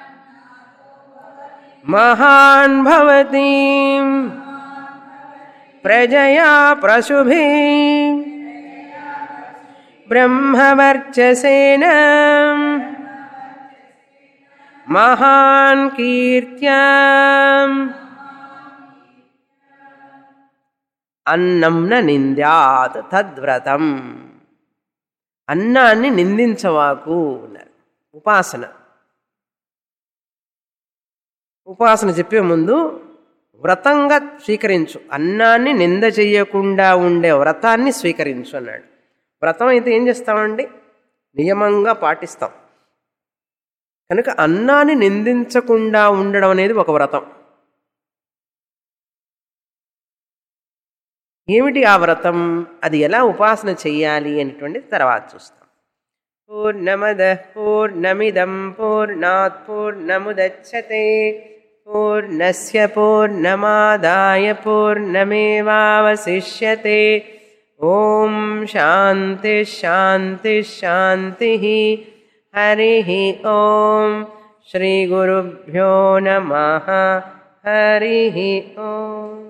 S1: మహాన్ భవతి ప్రజయా ప్రశుభే బ్రహ్మవర్చసేన మహాన్ కీర్త్యా అన్నం న నింద్యాత్ తద్వ్రతం. అన్నాన్ని నిందించవాకు అన్నారు. ఉపాసన చెప్పే ముందు వ్రతంగా స్వీకరించు, అన్నాన్ని నింద చెయ్యకుండా ఉండే వ్రతాన్ని స్వీకరించు అన్నాడు. వ్రతం అయితే ఏం చేస్తామండి, నియమంగా పాటిస్తాం. కనుక అన్నాన్ని నిందించకుండా ఉండడం అనేది ఒక వ్రతం. ఏమిటి ఆ వ్రతం, అది ఎలా ఉపాసన చెయ్యాలి అనేటువంటిది తర్వాత చూస్తాం. పూర్ణమదః పూర్ణమిదం పూర్ణాత్ పూర్ణముదచ్యతే పూర్ణస్య పూర్ణమాదాయ పూర్ణమేవావశిష్యతే. ఓం శాంతి శాంతి శాంతి. హరి ఓం. శ్రీ గురుభ్యో నమః. హరి ఓం.